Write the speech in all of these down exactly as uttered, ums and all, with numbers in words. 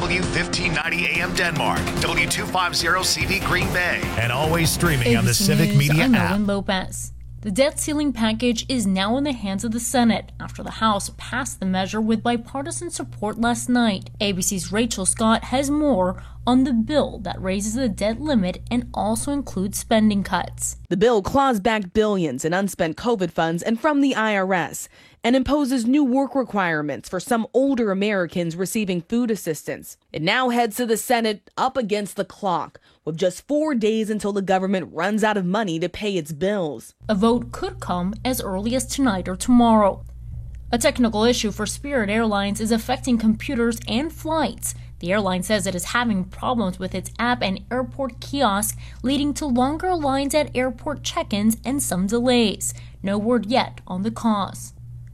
W fifteen ninety A M Denmark, W two fifty C V Green Bay, and always streaming on the Civic News, Media I'm app. Ellen Lopez. The debt ceiling package is now in the hands of the Senate after the House passed the measure with bipartisan support last night. A B C's Rachel Scott has more on the bill that raises the debt limit and also includes spending cuts. The bill claws back billions in unspent COVID funds and from the I R S and imposes new work requirements for some older Americans receiving food assistance. It now heads to the Senate up against the clock, with just four days until the government runs out of money to pay its bills. A vote could come as early as tonight or tomorrow. A technical issue for Spirit Airlines is affecting computers and flights. The airline says it is having problems with its app and airport kiosk, leading to longer lines at airport check-ins and some delays. No word yet on the cause.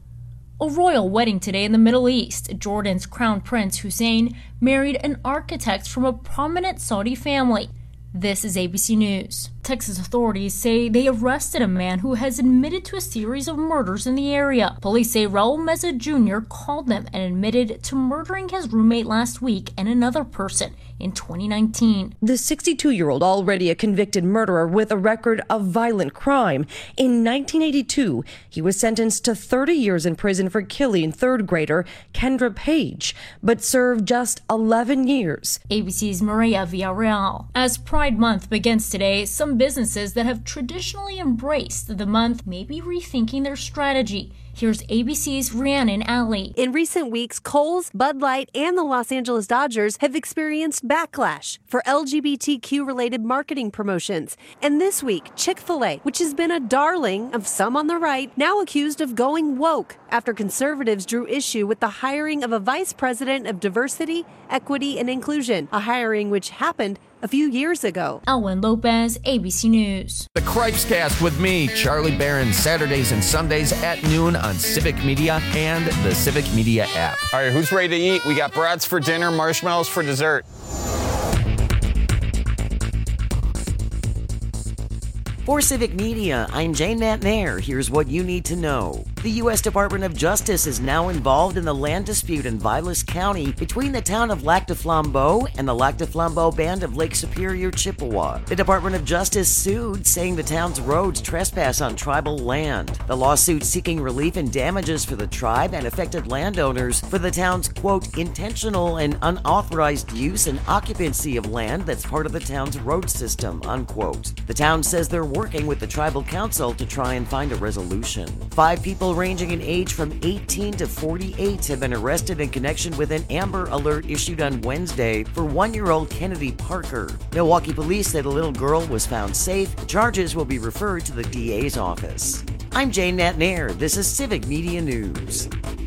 A royal wedding today in the Middle East. Jordan's Crown Prince Hussein married an architect from a prominent Saudi family. This is A B C News. Texas authorities say they arrested a man who has admitted to a series of murders in the area. Police say Raul Meza Junior called them and admitted to murdering his roommate last week and another person in twenty nineteen. The sixty-two-year-old, already a convicted murderer with a record of violent crime. In nineteen eighty-two, he was sentenced to thirty years in prison for killing third grader Kendra Page, but served just eleven years. A B C's Maria Villarreal. As Pride Month begins today, some businesses that have traditionally embraced the month may be rethinking their strategy. Here's A B C's Rhiannon Alley. In recent weeks, Kohl's, Bud Light, and the Los Angeles Dodgers have experienced backlash for L G B T Q-related marketing promotions. And this week, Chick-fil-A, which has been a darling of some on the right, now accused of going woke after conservatives drew issue with the hiring of a vice president of diversity, equity, and inclusion, a hiring which happened a few years ago. Ellen Lopez, A B C News. The Cripescast with me, Charlie Barron, Saturdays and Sundays at noon on Civic Media and the Civic Media app. All right, who's ready to eat? We got brats for dinner, marshmallows for dessert. For Civic Media, I'm Jane Natnair. Here's what you need to know. The U S Department of Justice is now involved in the land dispute in Vilas County between the town of Lac du Flambeau and the Lac du Flambeau Band of Lake Superior, Chippewa. The Department of Justice sued, saying the town's roads trespass on tribal land. The lawsuit seeking relief and damages for the tribe and affected landowners for the town's, quote, intentional and unauthorized use and occupancy of land that's part of the town's road system, unquote. The town says they're working with the tribal council to try and find a resolution. Five people ranging in age from eighteen to forty-eight have been arrested in connection with an Amber Alert issued on Wednesday for one-year-old Kennedy Parker. Milwaukee police said a little girl was found safe. Charges will be referred to the D A's office. I'm Jane Natnair. This is Civic Media News.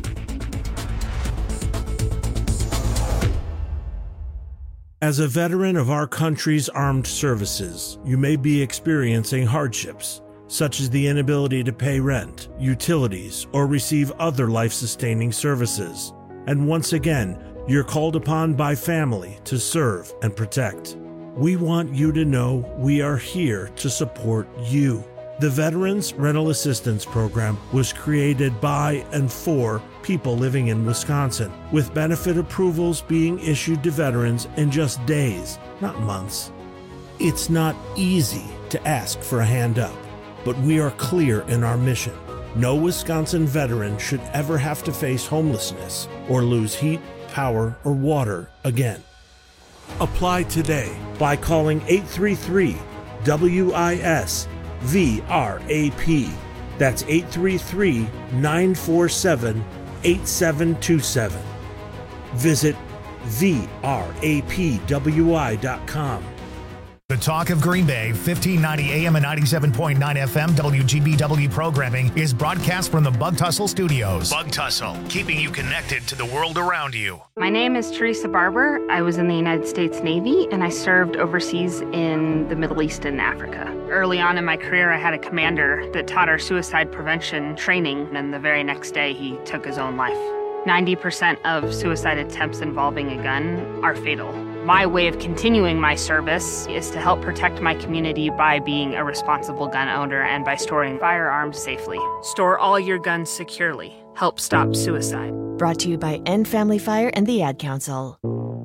As a veteran of our country's armed services, you may be experiencing hardships, such as the inability to pay rent, utilities, or receive other life-sustaining services. And once again, you're called upon by family to serve and protect. We want you to know we are here to support you. The Veterans Rental Assistance Program was created by and for people living in Wisconsin, with benefit approvals being issued to veterans in just days, not months. It's not easy to ask for a hand up, but we are clear in our mission. No Wisconsin veteran should ever have to face homelessness or lose heat, power, or water again. Apply today by calling eight three three W I S V R A P. That's eight three three, nine four seven, eight seven two seven. Visit V R A P W I dot com. The Talk of Green Bay, fifteen ninety A M and ninety-seven point nine F M W G B W programming is broadcast from the Bug Tussle Studios. Bug Tussle, keeping you connected to the world around you. My name is Teresa Barber. I was in the United States Navy, and I served overseas in the Middle East and Africa. Early on in my career, I had a commander that taught our suicide prevention training, and the very next day, he took his own life. ninety percent of suicide attempts involving a gun are fatal. My way of continuing my service is to help protect my community by being a responsible gun owner and by storing firearms safely. Store all your guns securely. Help stop suicide. Brought to you by End Family Fire and the Ad Council.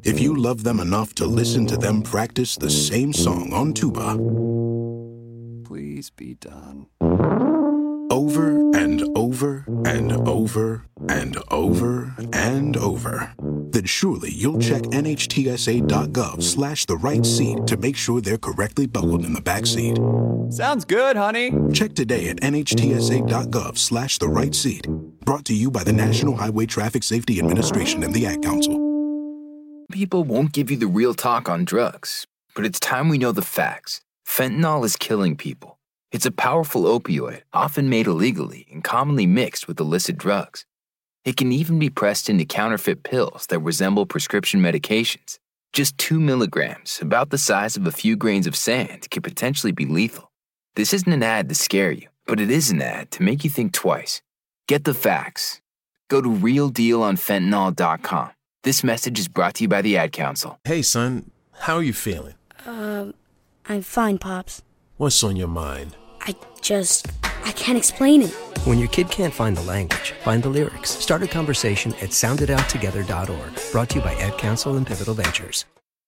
if you love them enough to listen to them practice the same song on tuba. Please be done. Over and over and over and over and over. Then surely you'll check nhtsa.gov slash the right seat to make sure they're correctly buckled in the back seat. Sounds good, honey. Check today at nhtsa.gov slash the right seat. Brought to you by the National Highway Traffic Safety Administration and the Ad Council. People won't give you the real talk on drugs, but it's time we know the facts. Fentanyl is killing people. It's a powerful opioid, often made illegally and commonly mixed with illicit drugs. It can even be pressed into counterfeit pills that resemble prescription medications. Just two milligrams, about the size of a few grains of sand, can potentially be lethal. This isn't an ad to scare you, but it is an ad to make you think twice. Get the facts. Go to real deal on fentanyl dot com. This message is brought to you by the Ad Council. Hey, son, how are you feeling? Um, I'm fine, Pops. What's on your mind? I just, I can't explain it. When your kid can't find the language, find the lyrics. Start a conversation at sound it out together dot org. Brought to you by Ad Council and Pivotal Ventures.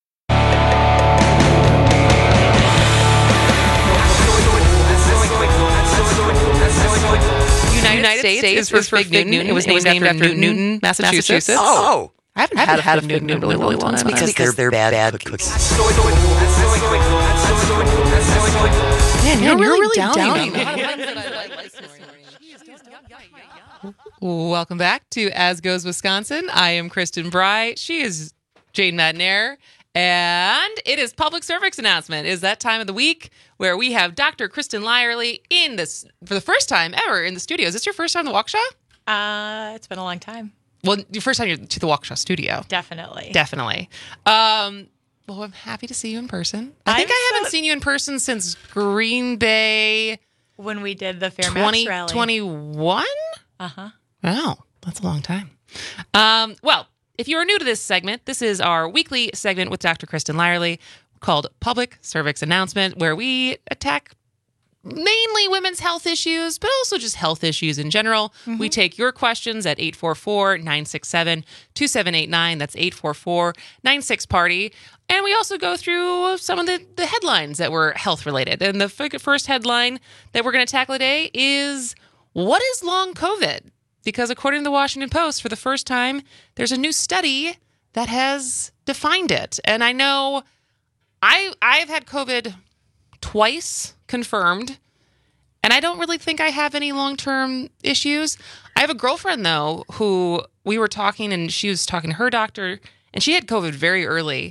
United, United States, States is for Fig Newton. Newton. It was named, it was named after, after Newton, Newton, Massachusetts. Massachusetts. Oh. I haven't, I haven't had, had a Fig Newton in a really long time. Because, because they're, they're bad, bad cookies. Man, you're, you're really, really down. down. Welcome back to As Goes Wisconsin. I am Kristen Bry. She is Jane Madnair. And it is public service announcement. It is that time of the week where we have Doctor Kristen Lyerly in this for the first time ever in the studio. Is this your first time to the Waukesha? Uh, it's been a long time. Well, your first time to the Waukesha studio. Definitely. Definitely. Um, well, I'm happy to see you in person. I think I'm I haven't so... seen you in person since Green Bay. When we did the Fairmax rally. twenty twenty-one? Uh-huh. Wow, that's a long time. Um, well, if you are new to this segment, this is our weekly segment with Doctor Kristen Lyerly called Public Cervix Announcement, where we attack mainly women's health issues, but also just health issues in general. Mm-hmm. We take your questions at eight four four, nine six seven, two seven eight nine. That's eight four four, nine six, party. And we also go through some of the, the headlines that were health related. And the first headline that we're going to tackle today is, what is long COVID? Because according to the Washington Post, for the first time, there's a new study that has defined it. And I know I, I've had COVID twice confirmed, and I don't really think I have any long-term issues. I have a girlfriend, though, who we were talking, and she was talking to her doctor, and she had COVID very early.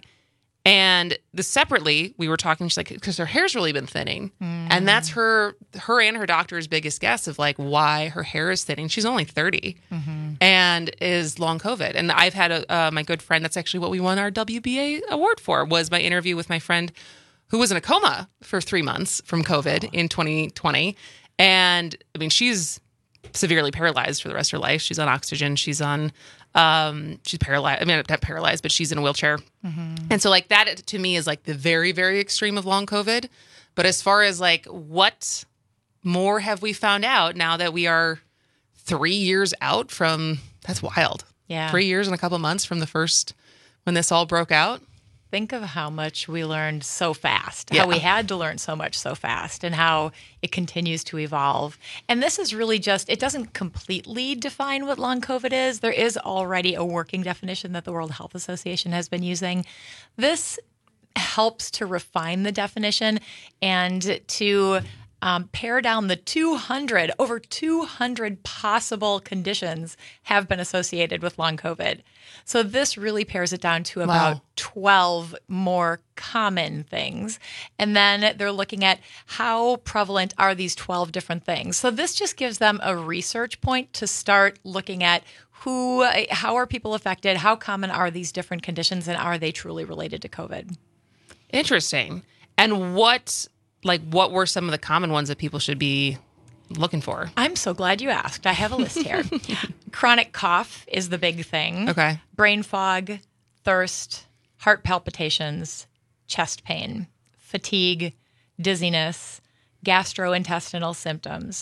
And the separately, we were talking, she's like, because her hair's really been thinning. Mm. And that's her her and her doctor's biggest guess of like why her hair is thinning. She's only thirty mm-hmm. and is long COVID. And I've had a, uh, my good friend, that's actually what we won our W B A award for, was my interview with my friend who was in a coma for three months from COVID oh. in twenty twenty. And I mean, she's severely paralyzed for the rest of her life. She's on oxygen. She's on... Um, she's paralyzed. I mean, not paralyzed, but she's in a wheelchair. Mm-hmm. And so like that to me is like the very, very extreme of long COVID. But as far as like what more have we found out now that we are three years out from, that's wild. Yeah. Three years and a couple months from the first, when this all broke out. Think of how much we learned so fast, yeah. how we had to learn so much so fast, and how it continues to evolve. And this is really just, it doesn't completely define what long COVID is. There is already a working definition that the World Health Association has been using. This helps to refine the definition and to um, pare down the two hundred, over two hundred possible conditions have been associated with long COVID. So this really pares it down to about wow. twelve more common things. And then they're looking at how prevalent are these twelve different things. So this just gives them a research point to start looking at who, how are people affected? How common are these different conditions, and are they truly related to COVID? Interesting. And what, like, what were some of the common ones that people should be looking for? I'm so glad you asked. I have a list here. Chronic cough is the big thing. Okay. Brain fog, thirst, heart palpitations, chest pain, fatigue, dizziness, gastrointestinal symptoms,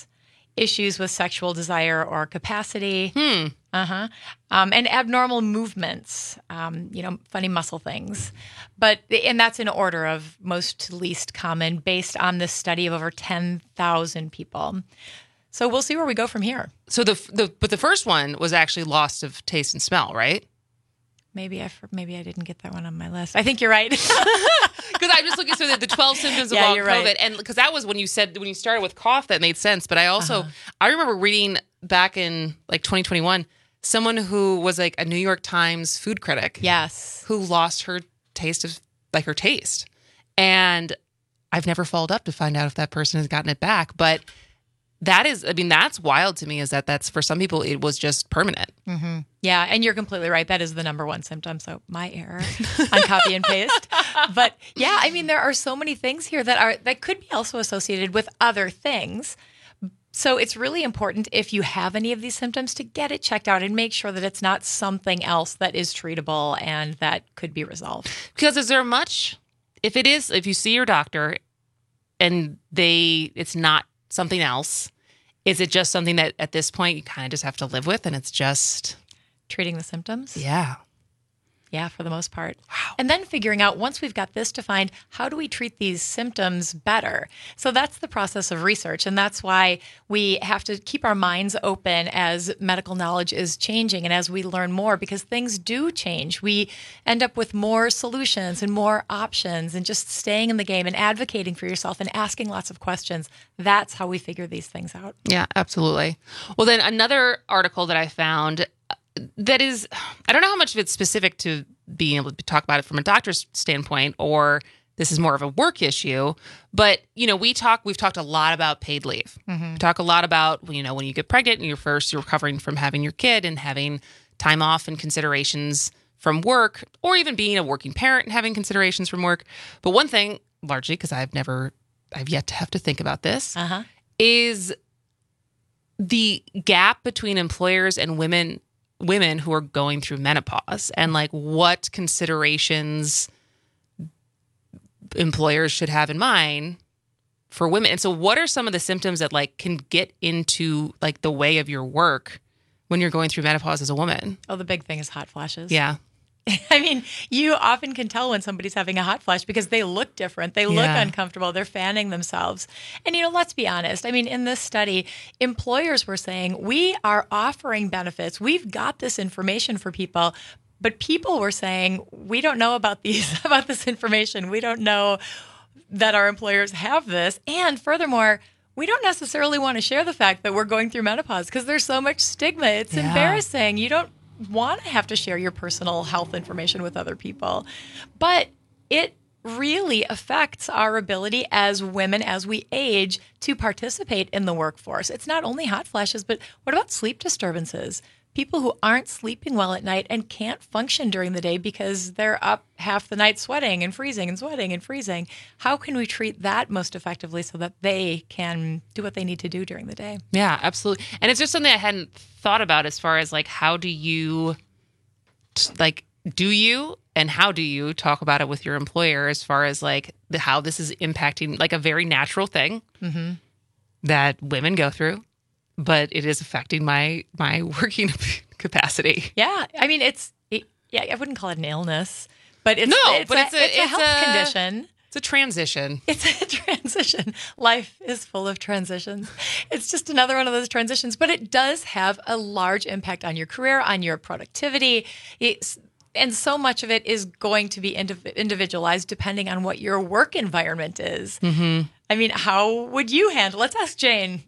issues with sexual desire or capacity. Hmm. Uh-huh. Um, and abnormal movements, um, you know, funny muscle things. But, and that's in order of most to least common based on this study of over ten thousand people. So we'll see where we go from here. So the, the but the first one was actually loss of taste and smell, right? Maybe I maybe I didn't get that one on my list. I think you're right. Because I'm just looking through the, the twelve symptoms of Yeah, long you're COVID, right. and because that was when you said when you started with cough, that made sense. But I also Uh-huh. I remember reading back in like twenty twenty-one someone who was like a New York Times food critic, yes, who lost her taste of like her taste, and I've never followed up to find out if that person has gotten it back, but. That is, I mean, that's wild to me is that that's for some people, it was just permanent. Mm-hmm. Yeah, and you're completely right. That is the number one symptom. So my error on copy and paste. But yeah, I mean, there are so many things here that are that could be also associated with other things. So it's really important if you have any of these symptoms to get it checked out and make sure that it's not something else that is treatable and that could be resolved. Because is there much, if it is, if you see your doctor and they, it's not something else, is it just something that at this point you kind of just have to live with and it's just treating the symptoms? Yeah. Yeah, for the most part. Wow. And then figuring out, once we've got this defined, how do we treat these symptoms better? So that's the process of research. And that's why we have to keep our minds open as medical knowledge is changing and as we learn more, because things do change. We end up with more solutions and more options, and just staying in the game and advocating for yourself and asking lots of questions. That's how we figure these things out. Yeah, absolutely. Well, then another article that I found that is, I don't know how much of it's specific to being able to talk about it from a doctor's standpoint, or this is more of a work issue. But, you know, we talk, we've talked a lot about paid leave. Mm-hmm. We talk a lot about, you know, when you get pregnant and you're first, you're recovering from having your kid and having time off and considerations from work, or even being a working parent and having considerations from work. But one thing, largely because I've never, I've yet to have to think about this, uh-huh. is the gap between employers and women women who are going through menopause, and like what considerations employers should have in mind for women. And so what are some of the symptoms that like can get into like the way of your work when you're going through menopause as a woman? Oh, the big thing is hot flashes. Yeah. I mean, you often can tell when somebody's having a hot flash because they look different. They look Yeah. uncomfortable. They're fanning themselves. And, you know, let's be honest. I mean, in this study, employers were saying, we are offering benefits. We've got this information for people. But people were saying, we don't know about these, about this information. We don't know that our employers have this. And furthermore, we don't necessarily want to share the fact that we're going through menopause because there's so much stigma. It's Yeah. embarrassing. You don't want to have to share your personal health information with other people. But it really affects our ability as women as we age to participate in the workforce. It's not only hot flashes, but what about sleep disturbances? People who aren't sleeping well at night and can't function during the day because they're up half the night sweating and freezing and sweating and freezing. How can we treat that most effectively so that they can do what they need to do during the day? Yeah, absolutely. And it's just something I hadn't thought about as far as like, how do you, like, do you and how do you talk about it with your employer as far as like the, how this is impacting like a very natural thing Mm-hmm. that women go through, but it is affecting my my working capacity. Yeah, I mean, it's it, yeah, I wouldn't call it an illness, but it's No, it's but a, it's a- it's a it's health a- condition. It's a transition. It's a transition. Life is full of transitions. It's just another one of those transitions, but it does have a large impact on your career, on your productivity. It's, and so much of it is going to be indiv- individualized depending on what your work environment is. Mm-hmm. I mean, how would you handle? Let's ask Jane.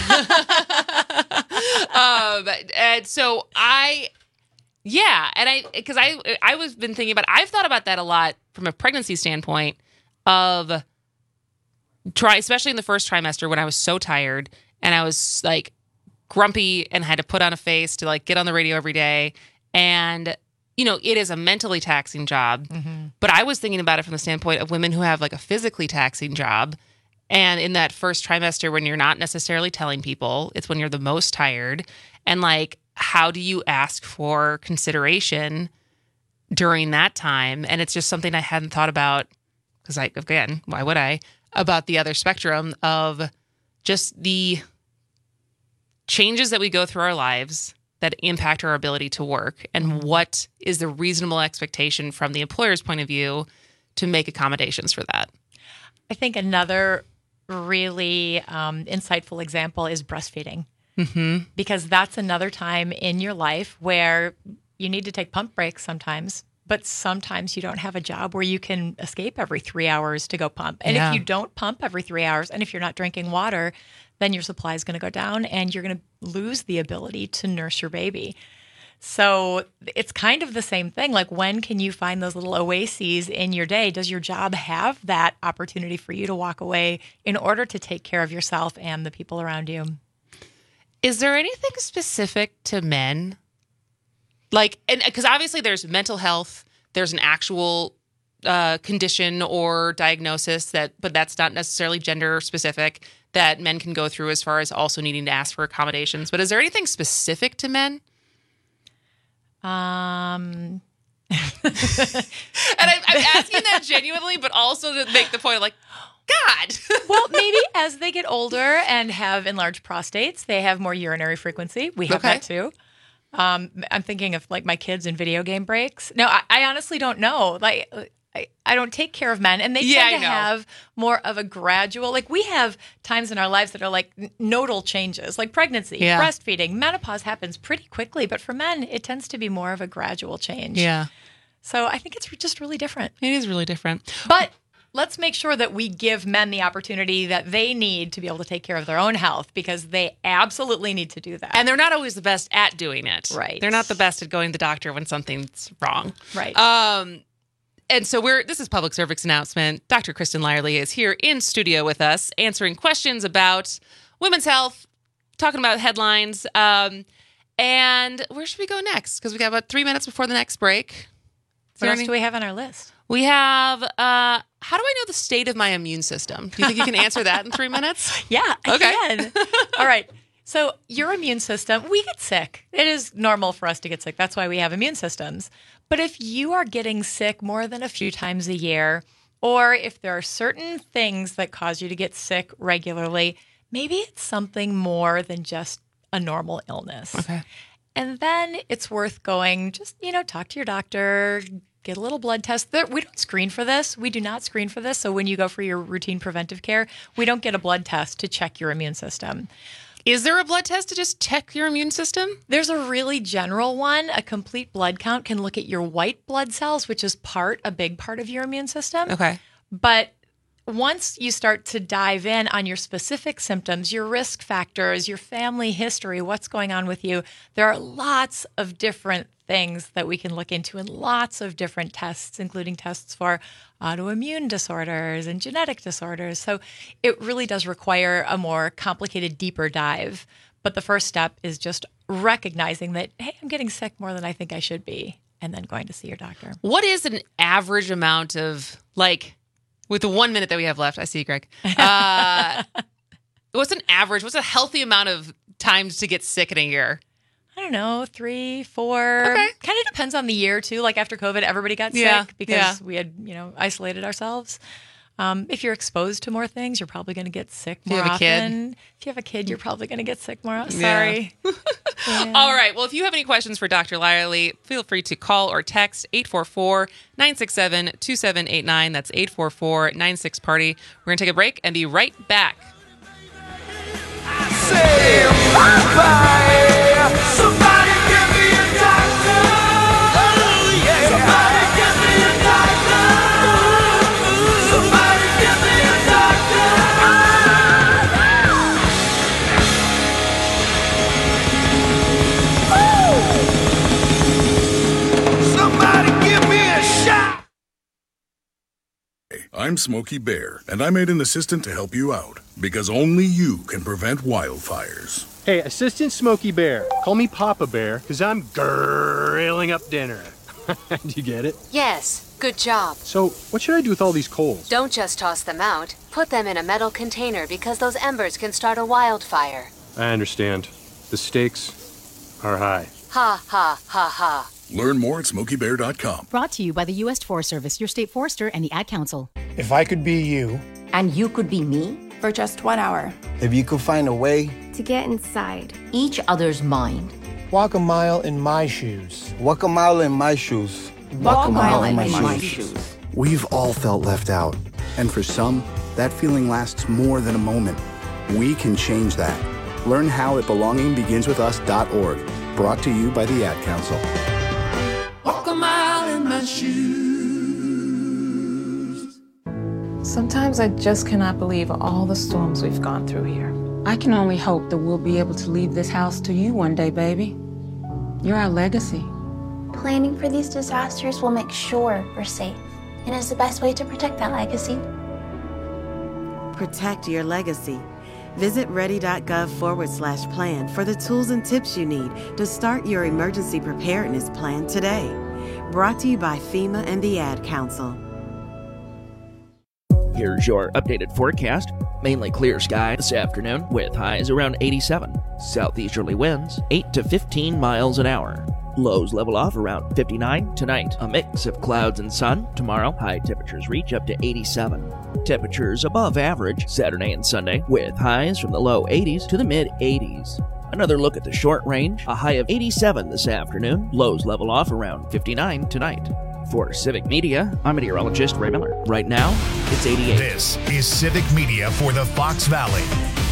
um, and so I, yeah, and I, because I, I was been thinking about, I've thought about that a lot from a pregnancy standpoint of try, especially in the first trimester when I was so tired and I was like grumpy and had to put on a face to like get on the radio every day. And, you know, it is a mentally taxing job, Mm-hmm. but I was thinking about it from the standpoint of women who have like a physically taxing job. And in that first trimester, when you're not necessarily telling people, it's when you're the most tired. And like, how do you ask for consideration during that time? And it's just something I hadn't thought about because I, again, why would I, about the other spectrum of just the changes that we go through our lives that impact our ability to work, and what is the reasonable expectation from the employer's point of view to make accommodations for that? I think another really um, insightful example is breastfeeding, mm-hmm. because that's another time in your life where you need to take pump breaks sometimes, but sometimes you don't have a job where you can escape every three hours to go pump. And Yeah. if you don't pump every three hours, and if you're not drinking water, then your supply is going to go down and you're going to lose the ability to nurse your baby. So it's kind of the same thing. Like, when can you find those little oases in your day? Does your job have that opportunity for you to walk away in order to take care of yourself and the people around you? Is there anything specific to men? Like, and because obviously there's mental health, there's an actual uh, condition or diagnosis that, but that's not necessarily gender specific, that men can go through as far as also needing to ask for accommodations. But is there anything specific to men? Um, and I'm, I'm asking that genuinely, but also to make the point of like, God. Well, maybe as they get older and have enlarged prostates, they have more urinary frequency. We have Okay. that too. Um, I'm thinking of like my kids in video game breaks. No, I, I honestly don't know. Like, I, I don't take care of men, and they Yeah, tend I to know. have more of a gradual, like we have times in our lives that are like n- nodal changes, like pregnancy, Yeah. breastfeeding, menopause happens pretty quickly, but for men, it tends to be more of a gradual change. Yeah. So I think it's just really different. It is really different. But let's make sure that we give men the opportunity that they need to be able to take care of their own health, because they absolutely need to do that. And they're not always the best at doing it. Right. They're not the best at going to the doctor when something's wrong. Right. Um, and so we're, this is public service announcement. Doctor Kristen Lyerly is here in studio with us, answering questions about women's health, talking about headlines. Um, and where should we go next? Because we got about three minutes before the next break. Is What there else any- do we have on our list? We have, uh, how do I know the state of my immune system? Do you think you can answer that in three minutes? Yeah, I Okay. can. All right. So your immune system, we get sick. It is normal for us to get sick. That's why we have immune systems. But if you are getting sick more than a few times a year, or if there are certain things that cause you to get sick regularly, maybe it's something more than just a normal illness. Okay. And then it's worth going, just, you know, talk to your doctor, get a little blood test. There, we don't screen for this. We do not screen for this. So when you go for your routine preventive care, we don't get a blood test to check your immune system. Is there a blood test to just check your immune system? There's a really general one. A complete blood count can look at your white blood cells, which is part, a big part of your immune system. Okay. But once you start to dive in on your specific symptoms, your risk factors, your family history, what's going on with you, there are lots of different things that we can look into, and lots of different tests, including tests for autoimmune disorders and genetic disorders. So it really does require a more complicated, deeper dive. But the first step is just recognizing that, hey, I'm getting sick more than I think I should be, and then going to see your doctor. What is an average amount of, like, with the one minute that we have left, I see you, Greg. Uh, what's an average, what's a healthy amount of times to get sick in a year? I don't know, three, four. Okay. Kind of depends on the year, too. Like after COVID, everybody got Yeah, sick because yeah. we had, you know, isolated ourselves. Um, if you're exposed to more things, you're probably going to get sick If more you have a kid. often. If you have a kid, you're probably going to get sick more often. Yeah. Sorry. Yeah. All right. Well, if you have any questions for Doctor Lyerly, feel free to call or text eight four four, nine six seven, two seven eight nine. That's eight four four, nine six, party. We're going to take a break and be right back. Say bye-bye. Somebody give me a doctor. Oh, yeah. Somebody give me a doctor. Somebody give me a doctor. Somebody give me a shot. I'm Smokey Bear, and I made an assistant to help you out, because only you can prevent wildfires. Hey, Assistant Smokey Bear. Call me Papa Bear, because I'm grilling up dinner. Do you get it? Yes, good job. So, what should I do with all these coals? Don't just toss them out. Put them in a metal container because those embers can start a wildfire. I understand. The stakes are high. Ha ha ha ha. Learn more at smokey bear dot com. Brought to you by the U S Forest Service, your state forester, and the Ad Council. If I could be you, and you could be me for just one hour, if you could find a way to get inside each other's mind. Walk a mile in my shoes. Walk a mile in my shoes. Walk, Walk a mile, mile in, my, in my shoes. shoes. We've all felt left out. And for some, that feeling lasts more than a moment. We can change that. Learn how at belonging begins with us dot org. Brought to you by the Ad Council. Walk a mile in my shoes. Sometimes I just cannot believe all the storms we've gone through here. I can only hope that we'll be able to leave this house to you one day, baby. You're our legacy. Planning for these disasters will make sure we're safe, and is the best way to protect that legacy. Protect your legacy. Visit ready.gov forward slash plan for the tools and tips you need to start your emergency preparedness plan today. Brought to you by FEMA and the Ad Council. Here's your updated forecast. Mainly clear sky this afternoon with highs around eighty-seven. Southeasterly winds eight to fifteen miles an hour. Lows level off around fifty-nine. Tonight, a mix of clouds and sun. Tomorrow, high temperatures reach up to eighty-seven. Temperatures above average Saturday and Sunday with highs from the low eighties to the mid eighties. Another look at the short range. A high of eighty-seven this afternoon. Lows level off around fifty-nine tonight. For Civic Media, I'm meteorologist Ray Miller. Right now, it's eighty-eight. This is Civic Media for the Fox Valley.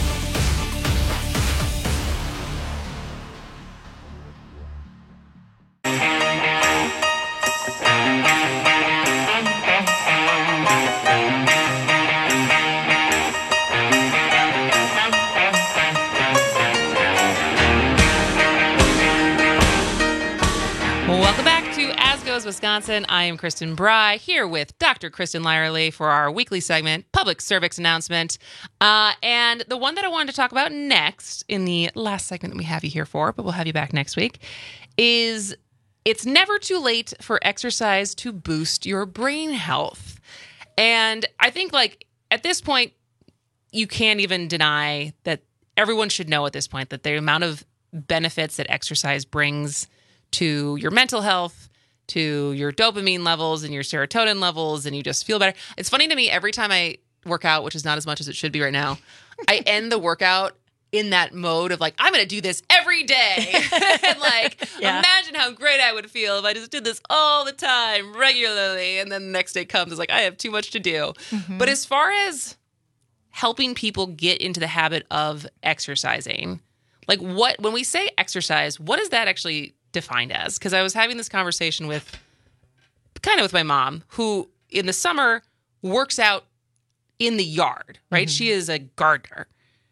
Wisconsin. I am Kristen Bry here with Doctor Kristen Lyerly for our weekly segment, Public Cervix Announcement. Uh, and the one that I wanted to talk about next in the last segment that we have you here for, but we'll have you back next week, is it's never too late for exercise to boost your brain health. And I think like at this point, you can't even deny that everyone should know at this point that the amount of benefits that exercise brings to your mental health, to your dopamine levels and your serotonin levels, and you just feel better. It's funny to me, every time I work out, which is not as much as it should be right now, I end the workout in that mode of like, I'm going to do this every day. And like, yeah. Imagine how great I would feel if I just did this all the time, regularly. And then the next day comes, it's like, I have too much to do. Mm-hmm. But as far as helping people get into the habit of exercising, like what, when we say exercise, what is that actually defined as? Because I was having this conversation with kind of with my mom, who in the summer works out in the yard, right? Mm-hmm. She is a gardener.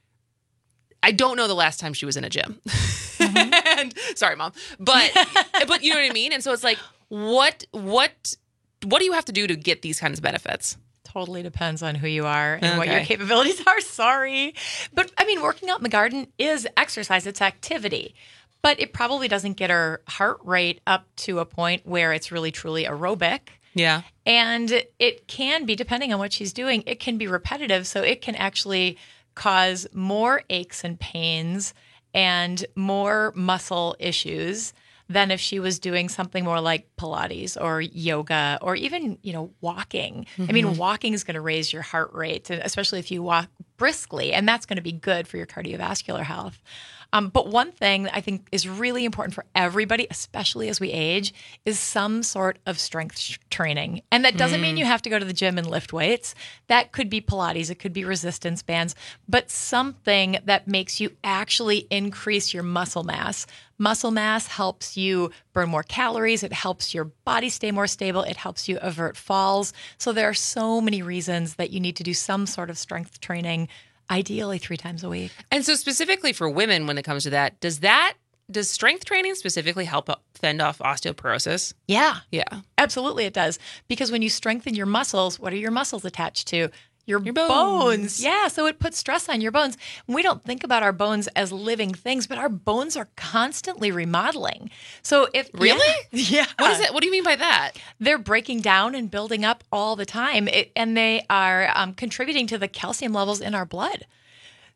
I don't know the last time she was in a gym. Mm-hmm. And sorry, Mom. But but you know what I mean? And so it's like, what what what do you have to do to get these kinds of benefits? Totally depends on who you are and okay. what your capabilities are. Sorry. But I mean, working out in the garden is exercise. It's activity. But it probably doesn't get her heart rate up to a point where it's really, truly aerobic. Yeah. And it can be, depending on what she's doing, it can be repetitive. So it can actually cause more aches and pains and more muscle issues than if she was doing something more like Pilates or yoga or even, you know, walking. Mm-hmm. I mean, walking is going to raise your heart rate, especially if you walk briskly, and that's going to be good for your cardiovascular health. Um, but one thing I think is really important for everybody, especially as we age, is some sort of strength sh- training. And that doesn't mm. mean you have to go to the gym and lift weights. That could be Pilates. It could be resistance bands, but something that makes you actually increase your muscle mass. Muscle mass helps you burn more calories. It helps your body stay more stable. It helps you avert falls. So there are so many reasons that you need to do some sort of strength training, ideally three times a week. And so specifically for women, when it comes to that, does that, does strength training specifically help fend off osteoporosis? Yeah. Yeah. Absolutely it does. Because when you strengthen your muscles, what are your muscles attached to? Your, your bones. bones. Yeah, so it puts stress on your bones. We don't think about our bones as living things, but our bones are constantly remodeling. So if Really? Yeah. yeah. What is it? What do you mean by that? They're breaking down and building up all the time, it, and they are um, contributing to the calcium levels in our blood.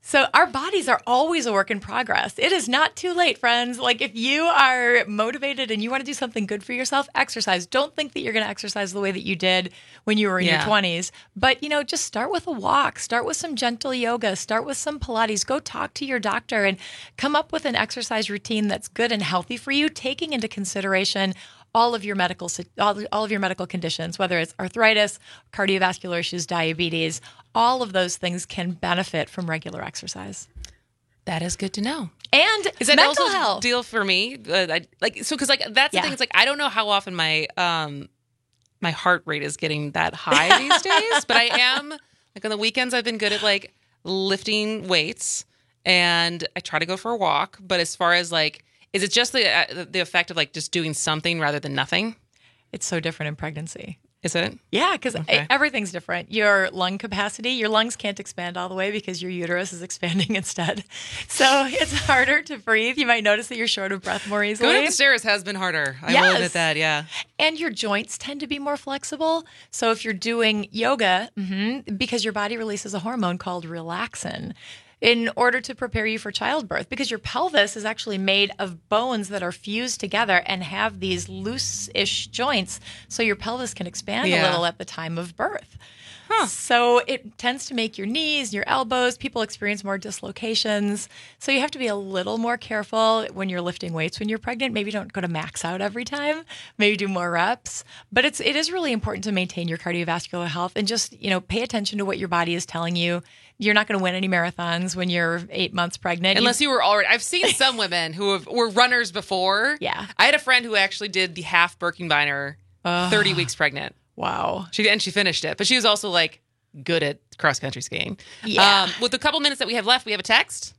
So our bodies are always a work in progress. It is not too late, friends. Like if you are motivated and you want to do something good for yourself, exercise. Don't think that you're going to exercise the way that you did when you were in Yeah. your twenties. But, you know, just start with a walk. Start with some gentle yoga. Start with some Pilates. Go talk to your doctor and come up with an exercise routine that's good and healthy for you, taking into consideration all of your medical all, all of your medical conditions, whether it's arthritis, cardiovascular issues, diabetes. All of those things can benefit from regular exercise. That is good to know. And Is that mental also health. a deal for me? Uh, I, like so, because like that's Yeah. the thing. It's like I don't know how often my um my heart rate is getting that high these days, but I am like on the weekends. I've been good at like lifting weights, and I try to go for a walk. But as far as like, is it just the uh, the effect of like just doing something rather than nothing? It's so different in pregnancy. Is it? Yeah, because Okay. everything's different. Your lung capacity, your lungs can't expand all the way because your uterus is expanding instead. So it's harder to breathe. You might notice that you're short of breath more easily. Going up the stairs has been harder. I Yes. will admit that. Yeah. And your joints tend to be more flexible. So if you're doing yoga, mhm, because your body releases a hormone called relaxin in order to prepare you for childbirth, because your pelvis is actually made of bones that are fused together and have these loose-ish joints, so your pelvis can expand Yeah. a little at the time of birth. So it tends to make your knees, your elbows, people experience more dislocations. So you have to be a little more careful when you're lifting weights when you're pregnant. Maybe don't go to max out every time. Maybe do more reps. But it's it is really important to maintain your cardiovascular health and just, you know, pay attention to what your body is telling you. You're not going to win any marathons when you're eight months pregnant. Unless you were already, I've seen some women who have, were runners before. Yeah. I had a friend who actually did the half Birkenbeiner thirty weeks pregnant. Wow. She and she finished it, but she was also like good at cross country skiing. Yeah. Um, with the couple minutes that we have left, we have a text.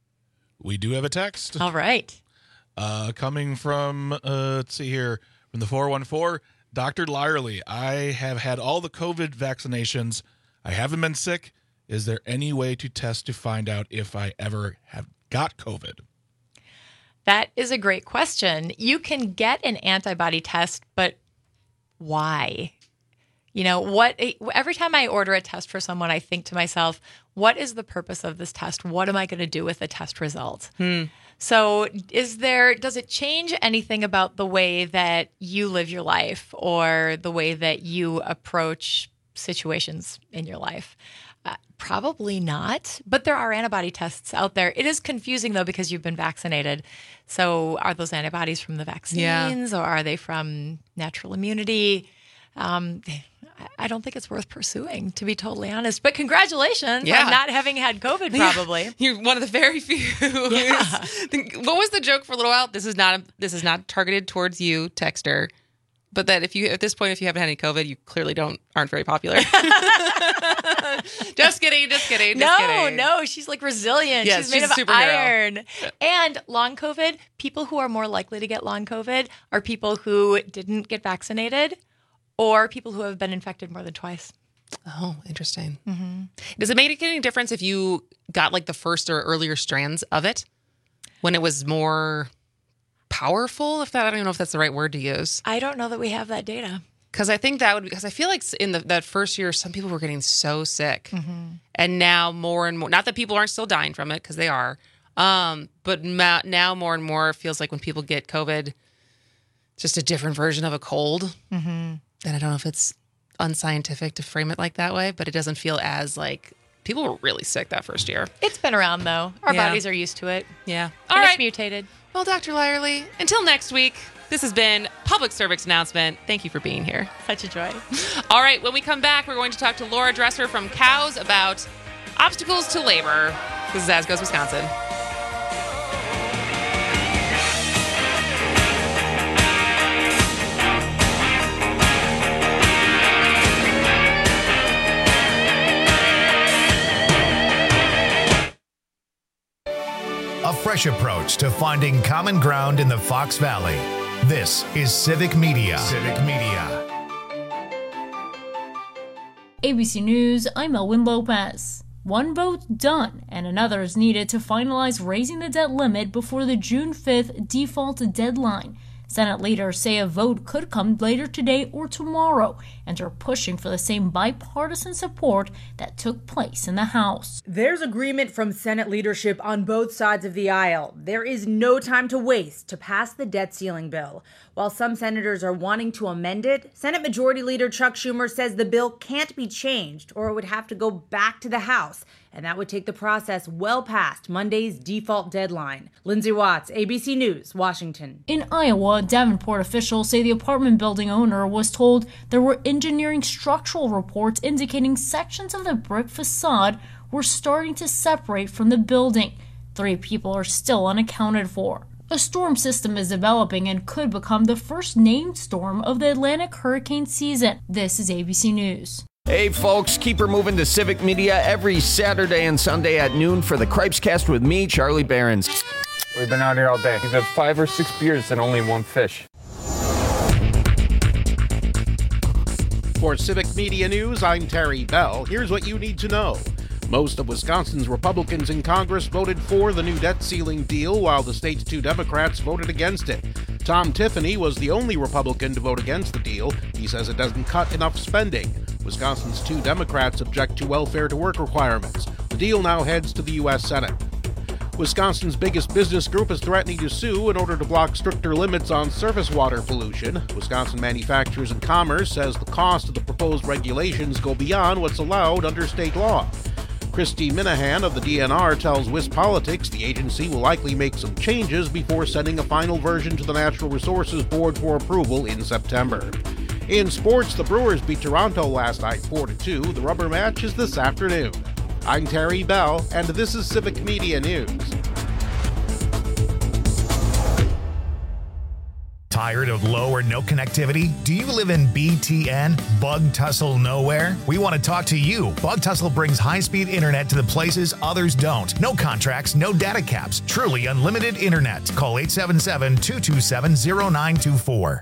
We do have a text. All right. Uh, coming from, uh, let's see here, from the four one four, Doctor Lyerly, I have had all the COVID vaccinations. I haven't been sick. Is there any way to test to find out if I ever have got COVID? That is a great question. You can get an antibody test, but why? You know, what every time I order a test for someone, I think to myself, what is the purpose of this test? What am I going to do with the test result? Hmm. So is there, does it change anything about the way that you live your life or the way that you approach situations in your life? Uh, probably not, but there are antibody tests out there. It is confusing though, because you've been vaccinated. So are those antibodies from the vaccines or are they from natural immunity? Um, I don't think it's worth pursuing, to be totally honest. But congratulations Yeah. on not having had COVID, probably. You're one of the very few. Yeah. What was the joke for a little while? This is not this is not targeted towards you, texter. But that if you at this point, if you haven't had any COVID, you clearly don't aren't very popular. Just kidding, just kidding, just no, kidding. no, she's like resilient. Yes, she's made she's of a superhero. iron. And long COVID, people who are more likely to get long COVID are people who didn't get vaccinated or people who have been infected more than twice. Oh, interesting. Mm-hmm. Does it make any difference if you got like the first or earlier strands of it when it was more powerful? If that, I don't even know if that's the right word to use. I don't know that we have that data. Because I think that would, because I feel like in the, that first year, some people were getting so sick. Mm-hmm. And now more and more, not that people aren't still dying from it, because they are, um, but ma- now more and more it feels like when people get COVID, it's just a different version of a cold. Mm-hmm. And I don't know if it's unscientific to frame it like that way, but it doesn't feel as like people were really sick that first year. It's been around though. Our Yeah. bodies are used to it. Yeah. All All right. right. It's mutated. Well, Doctor Lyerly, until next week, this has been Public Service Announcement. Thank you for being here. Such a joy. All right, when we come back, we're going to talk to Laura Dresser from Cows about obstacles to labor. This is As Goes Wisconsin. A fresh approach to finding common ground in the Fox Valley. This is Civic Media. Civic Media. A B C News, I'm Elwin Lopez. One vote done, and another is needed to finalize raising the debt limit before the June fifth default deadline. Senate leaders say a vote could come later today or tomorrow and are pushing for the same bipartisan support that took place in the House. There's agreement from Senate leadership on both sides of the aisle. There is no time to waste to pass the debt ceiling bill. While some senators are wanting to amend it, Senate Majority Leader Chuck Schumer says the bill can't be changed or it would have to go back to the House, and that would take the process well past Monday's default deadline. Lindsay Watts, A B C News, Washington. In Iowa, Davenport officials say the apartment building owner was told there were engineering structural reports indicating sections of the brick facade were starting to separate from the building. Three people are still unaccounted for. A storm system is developing and could become the first named storm of the Atlantic hurricane season. This is A B C News. Hey folks, keep her moving to Civic Media every Saturday and Sunday at noon for the Cripescast with me, Charlie Behrens. We've been out here all day. We've had five or six beers and only one fish. For Civic Media News, I'm Terry Bell. Here's what you need to know. Most of Wisconsin's Republicans in Congress voted for the new debt ceiling deal, while the state's two Democrats voted against it. Tom Tiffany was the only Republican to vote against the deal. He says it doesn't cut enough spending. Wisconsin's two Democrats object to welfare-to-work requirements. The deal now heads to the U S Senate. Wisconsin's biggest business group is threatening to sue in order to block stricter limits on surface water pollution. Wisconsin Manufacturers and Commerce says the cost of the proposed regulations go beyond what's allowed under state law. Christy Minahan of the D N R tells WisPolitics the agency will likely make some changes before sending a final version to the Natural Resources Board for approval in September. In sports, the Brewers beat Toronto last night four to two. The rubber match is this afternoon. I'm Terry Bell, and this is Civic Media News. Tired of low or no connectivity? Do you live in B T N? Bug Tussle Nowhere? We want to talk to you. Bug Tussle brings high-speed internet to the places others don't. No contracts, no data caps. Truly unlimited internet. Call eight seven seven, two two seven, zero nine two four.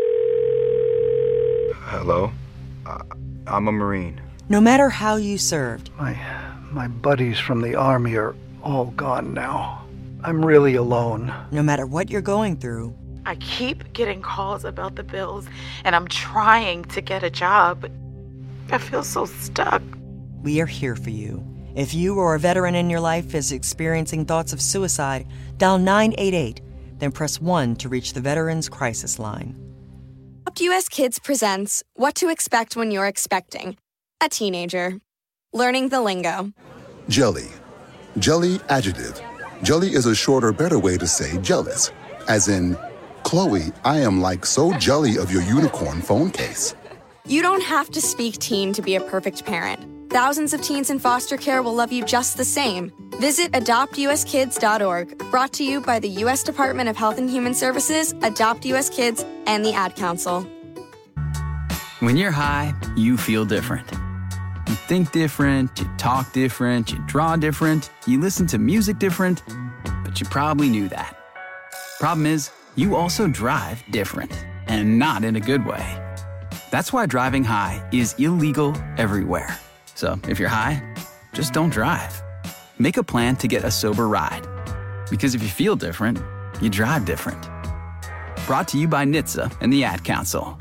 Hello? Uh, I'm a Marine. No matter how you served. My, my buddies from the Army are all gone now. I'm really alone. No matter what you're going through. I keep getting calls about the bills, and I'm trying to get a job, but I feel so stuck. We are here for you. If you or a veteran in your life is experiencing thoughts of suicide, dial nine eight eight, then press one to reach the Veterans Crisis Line. Adopt U S Kids presents What to Expect When You're Expecting a Teenager. Learning the lingo. Jelly. Jelly adjective. Jelly is a shorter, better way to say jealous. As in, Chloe, I am like so jelly of your unicorn phone case. You don't have to speak teen to be a perfect parent. Thousands of teens in foster care will love you just the same. Visit adopt u s kids dot org. Brought to you by the U S Department of Health and Human Services, Adopt U S Kids, and the Ad Council. When you're high, you feel different. You think different, you talk different, you draw different, you listen to music different, but you probably knew that. Problem is, you also drive different, and not in a good way. That's why driving high is illegal everywhere. So if you're high, just don't drive. Make a plan to get a sober ride. Because if you feel different, you drive different. Brought to you by N H T S A and the Ad Council.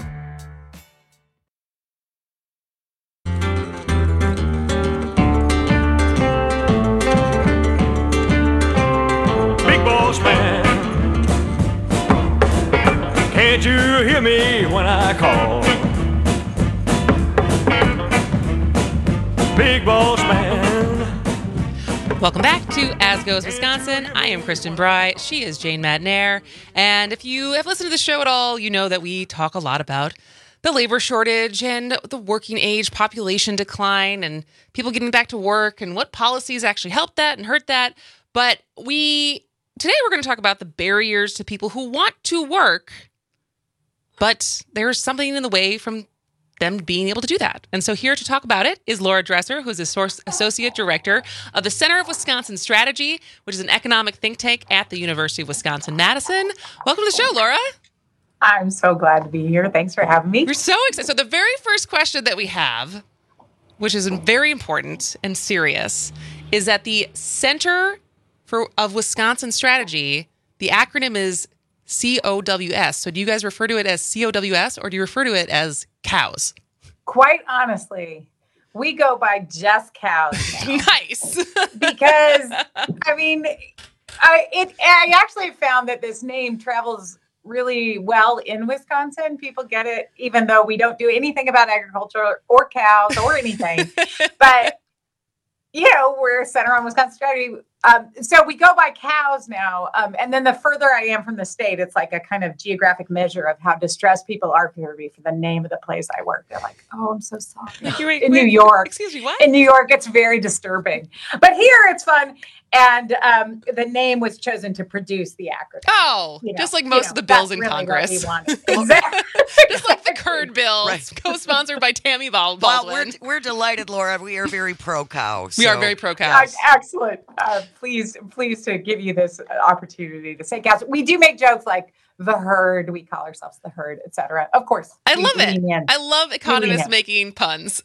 Big Boss Man, can't you hear me when I call? Big Boss Man. Welcome back to As Goes Wisconsin. I am Kristen Bry. She is Jane Madnair. And if you have listened to the show at all, you know that we talk a lot about the labor shortage and the working age population decline and people getting back to work and what policies actually help that and hurt that. But we today we're going to talk about the barriers to people who want to work, but there's something in the way from them being able to do that. And so here to talk about it is Laura Dresser, who's the Associate Director of the Center of Wisconsin Strategy, which is an economic think tank at the University of Wisconsin-Madison. Welcome to the show, Laura. I'm so glad to be here. Thanks for having me. We're so excited. So the very first question that we have, which is very important and serious, is that the Center for of Wisconsin Strategy, the acronym is C O W S. So do you guys refer to it as C O W S or do you refer to it as cows? Quite honestly, we go by just cows now. Nice. Because, I mean, I it I actually found that this name travels really well in Wisconsin. People get it, even though we don't do anything about agriculture or cows or anything. But, you know, we're Center on Wisconsin Strategy. Um, so we go by cows now. Um, and then the further I am from the state, it's like a kind of geographic measure of how distressed people are for me for the name of the place I work. They're like, oh, I'm so sorry. Wait, in wait, New York. Excuse me, what? In New York, it's very disturbing. But here it's fun. And um, the name was chosen to produce the acronym. Oh, You know, just like you most know, of the bills that's in really what Congress. we wanted. Exactly. Just like the Curd bill, Right. co-sponsored by Tammy Bal- Well, Baldwin. we're, we're delighted, Laura. We are very pro-cow. We are so- very pro Uh, cows. excellent. Uh, pleased, pleased to give you this opportunity to say cows. We do make jokes like the herd. We call ourselves the herd, et cetera. Of course. I we love it. lean in. I love lean economists in. making puns.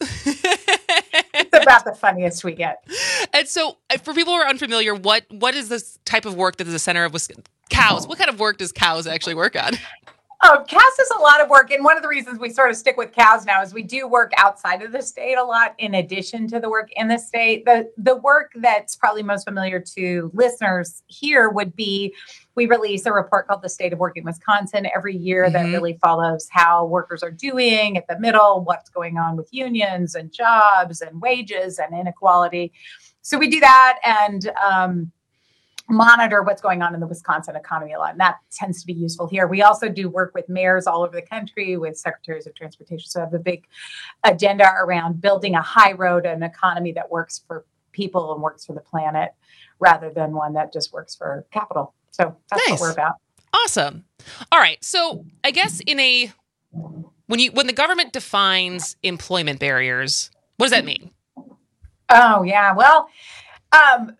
It's about the funniest we get. And so, uh, for people who are unfamiliar, what what is this type of work that is the center of Wisconsin? Cows. What kind of work does cows actually work on? Oh, cows is a lot of work. And one of the reasons we sort of stick with cows now is we do work outside of the state a lot in addition to the work in the state. The, the work that's probably most familiar to listeners here would be we release a report called The State of Work in Wisconsin every year that Mhm. really follows how workers are doing at the middle, what's going on with unions and jobs and wages and inequality. So we do that and um, monitor what's going on in the Wisconsin economy a lot. And that tends to be useful here. We also do work with mayors all over the country, with secretaries of transportation. So I have a big agenda around building a high road, an economy that works for people and works for the planet rather than one that just works for capital. So that's Nice. what we're about. Awesome. All right. So I guess in a when you when the government defines employment barriers, what does that mean? Oh, yeah. Well, um,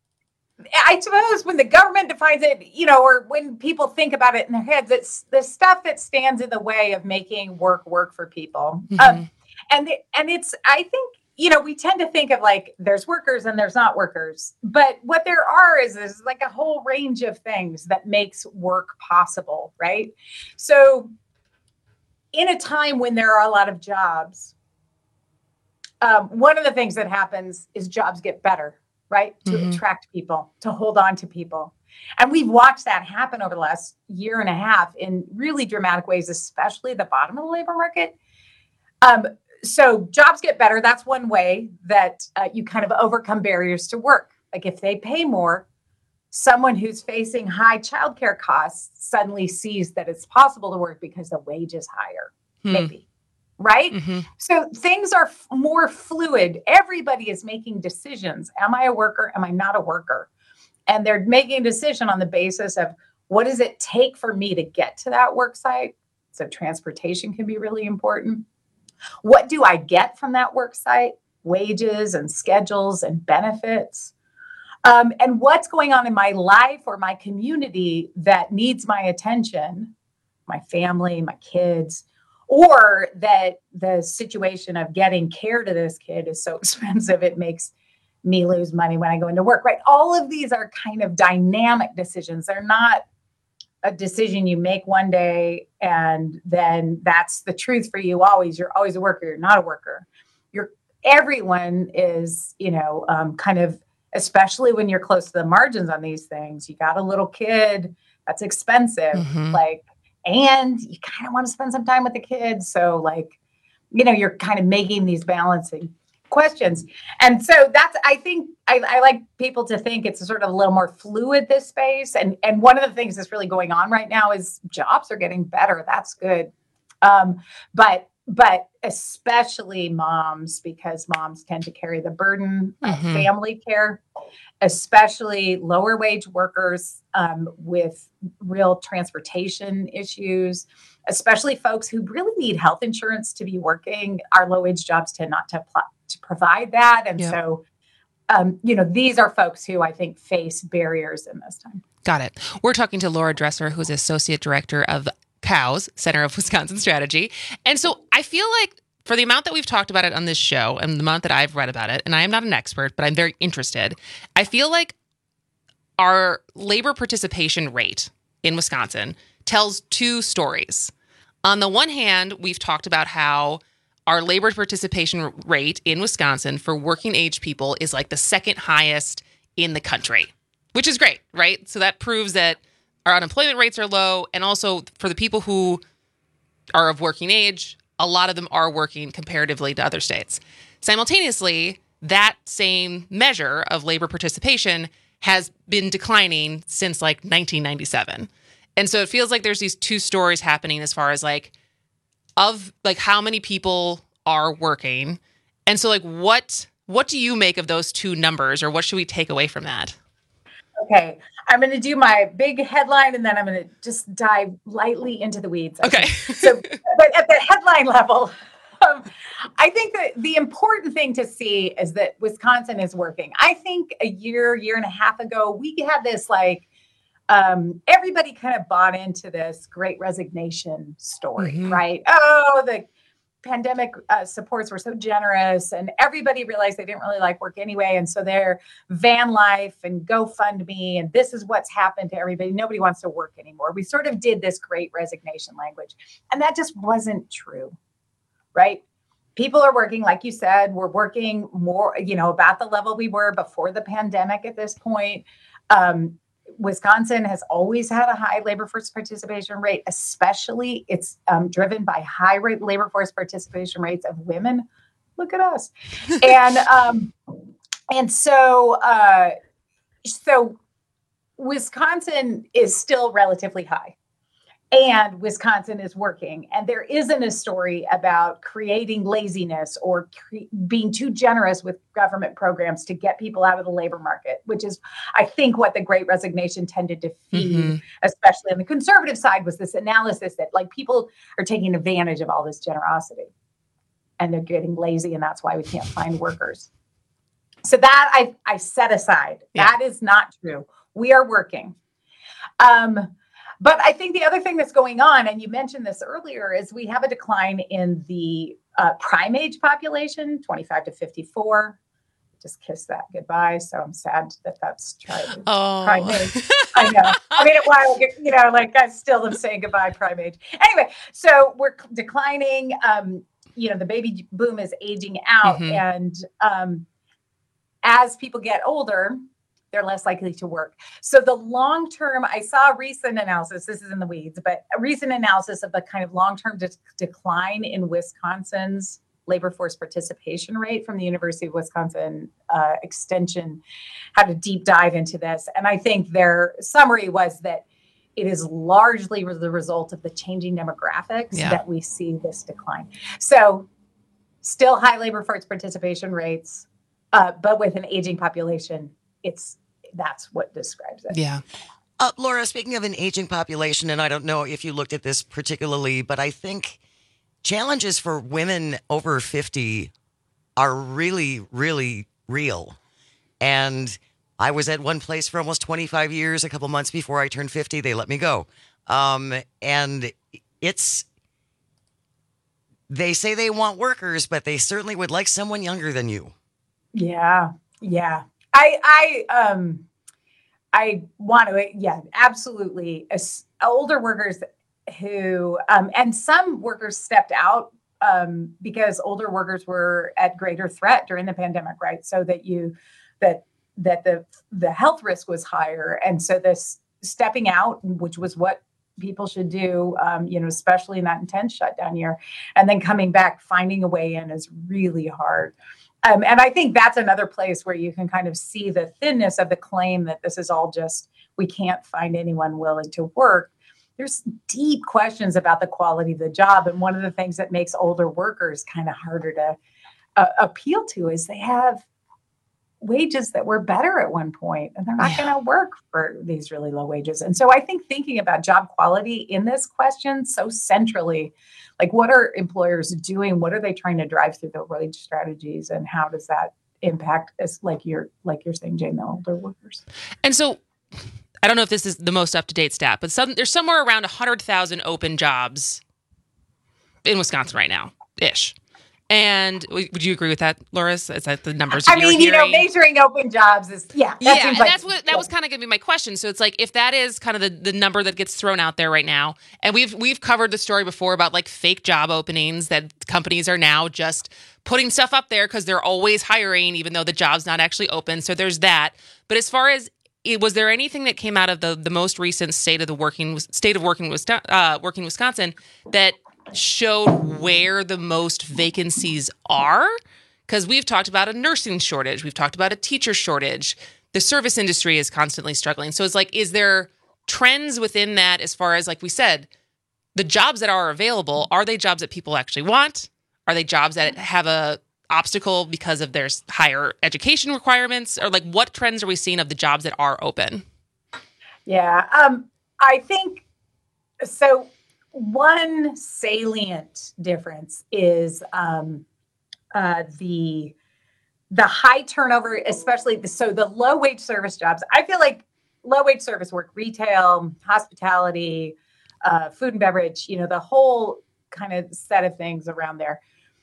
I suppose when the government defines it, you know, or when people think about it in their heads, it's the stuff that stands in the way of making work work for people. Mhm. Um, and the, and it's, I think, you know, we tend to think of like there's workers and there's not workers, but what there are is is like a whole range of things that makes work possible, right? So, in a time when there are a lot of jobs, um, one of the things that happens is jobs get better. Right? To Mhm. attract people, to hold on to people. And we've watched that happen over the last year and a half in really dramatic ways, especially the bottom of the labor market. Um, so jobs get better. That's one way that uh, you kind of overcome barriers to work. Like if they pay more, someone who's facing high childcare costs suddenly sees that it's possible to work because the wage is higher, Hmm. maybe. Right? Mhm. So things are f- more fluid. Everybody is making decisions. Am I a worker? Am I not a worker? And they're making a decision on the basis of what does it take for me to get to that work site? So transportation can be really important. What do I get from that work site? Wages and schedules and benefits. Um, and what's going on in my life or my community that needs my attention, my family, my kids, or that the situation of getting care to this kid is so expensive, it makes me lose money when I go into work, right? All of these are kind of dynamic decisions. They're not a decision you make one day and then that's the truth for you always. You're always a worker. You're not a worker. You're everyone is, you know, um, kind of, especially when you're close to the margins on these things. You got a little kid, that's expensive. Mhm. Like, and you kind of want to spend some time with the kids. So like, you know, you're kind of making these balancing questions. And so that's, I think, I, I like people to think it's sort of a little more fluid, this space. And, and one of the things that's really going on right now is jobs are getting better. That's good. Um, but, but especially moms, because moms tend to carry the burden of Mhm. family care, especially lower wage workers um, with real transportation issues, especially folks who really need health insurance to be working. Our low wage jobs tend not to, apply, to provide that. And Yep. so, um, you know, these are folks who I think face barriers in this time. Got it. We're talking to Laura Dresser, who's Associate Director of COWS, Center of Wisconsin Strategy. And so I feel like for the amount that we've talked about it on this show and the amount that I've read about it, and I am not an expert, but I'm very interested, I feel like our labor participation rate in Wisconsin tells two stories. On the one hand, we've talked about how our labor participation rate in Wisconsin for working age people is like the second highest in the country, which is great, right? So that proves that our unemployment rates are low. And also for the people who are of working age, a lot of them are working comparatively to other states. Simultaneously, that same measure of labor participation has been declining since like nineteen ninety-seven. And so it feels like there's these two stories happening as far as like of like how many people are working. And so like what what do you make of those two numbers, or what should we take away from that? Okay, I'm going to do my big headline and then I'm going to just dive lightly into the weeds. Okay. So, but at the headline level, um, I think that the important thing to see is that Wisconsin is working. I think a year, year and a half ago, we had this like, um, everybody kind of bought into this great resignation story, Mhm. right? Oh, the pandemic uh, supports were so generous and everybody realized they didn't really like work anyway. And so their van life and GoFundMe, and this is what's happened to everybody. Nobody wants to work anymore. We sort of did this great resignation language. And that just wasn't true, right? People are working, like you said, we're working more, you know, about the level we were before the pandemic at this point. Um, Wisconsin has always had a high labor force participation rate, especially it's um, driven by high rate labor force participation rates of women. Look at us. and um, and so uh, so Wisconsin is still relatively high. And Wisconsin is working. And there isn't a story about creating laziness or cre- being too generous with government programs to get people out of the labor market, which is, I think, what the Great Resignation tended to feed, Mm-hmm. especially on the conservative side, was this analysis that like people are taking advantage of all this generosity and they're getting lazy. And that's why we can't find workers. So that I, I set aside. Yeah. That is not true. We are working. Um, But I think the other thing that's going on, and you mentioned this earlier, is we have a decline in the uh, prime age population, twenty-five to fifty-four. Just kissed that goodbye. So I'm sad that that's tried. Oh. Prime age. I know. I mean, a while, you know, like I still am saying goodbye, prime age. Anyway, so we're declining. Um, you know, the baby boom is aging out, Mhm. and um, as people get older, they're less likely to work. So the long-term, I saw a recent analysis, this is in the weeds, but a recent analysis of the kind of long-term de- decline in Wisconsin's labor force participation rate from the University of Wisconsin uh, Extension had a deep dive into this. And I think their summary was that it is largely the result of the changing demographics Yeah. that we see this decline. So still high labor force participation rates, uh, but with an aging population, it's that's what describes it. Yeah. Uh, Laura, speaking of an aging population, and I don't know if you looked at this particularly, but I think challenges for women over fifty are really, really real. And I was at one place for almost twenty-five years. A couple months before I turned fifty, they let me go. Um, and it's, they say they want workers, but they certainly would like someone younger than you. Yeah, yeah. I, I, um, I want to, yeah, absolutely. As older workers who, um, and some workers stepped out um, because older workers were at greater threat during the pandemic, right? So that you, that that the the health risk was higher, and so this stepping out, which was what people should do, um, you know, especially in that intense shutdown year, and then coming back, finding a way in is really hard. Um, and I think that's another place where you can kind of see the thinness of the claim that this is all just, we can't find anyone willing to work. There's deep questions about the quality of the job. And one of the things that makes older workers kind of harder to uh, appeal to is they have wages that were better at one point, and they're not Yeah. going to work for these really low wages. And so I think thinking about job quality in this question so centrally, like what are employers doing? What are they trying to drive through the wage strategies, and how does that impact, as like you're like you're saying, Jane, the older workers? And so I don't know if this is the most up-to-date stat, but some, there's somewhere around one hundred thousand open jobs in Wisconsin right now, ish. And would you agree with that, Laura? Is that the numbers? I you're mean, you know, hearing? measuring open jobs is yeah, that yeah, seems and like, that's what that was kind of going to be my question. So it's like if that is kind of the, the number that gets thrown out there right now, and we've we've covered the story before about like fake job openings that companies are now just putting stuff up there because they're always hiring, even though the job's not actually open. So there's that. But as far as it, was there anything that came out of the the most recent state of the working state of working uh, working Wisconsin that showed where the most vacancies are? Because we've talked about a nursing shortage. We've talked about a teacher shortage. The service industry is constantly struggling. So it's like, is there trends within that as far as, like we said, the jobs that are available, are they jobs that people actually want? Are they jobs that have a obstacle because of their higher education requirements? Or like what trends are we seeing of the jobs that are open? Yeah, um, I think so. One salient difference is um, uh, the the high turnover, especially the, so the low wage service jobs. I feel like low wage service work, retail, hospitality, uh, food and beverage. You know, the whole kind of set of things around there.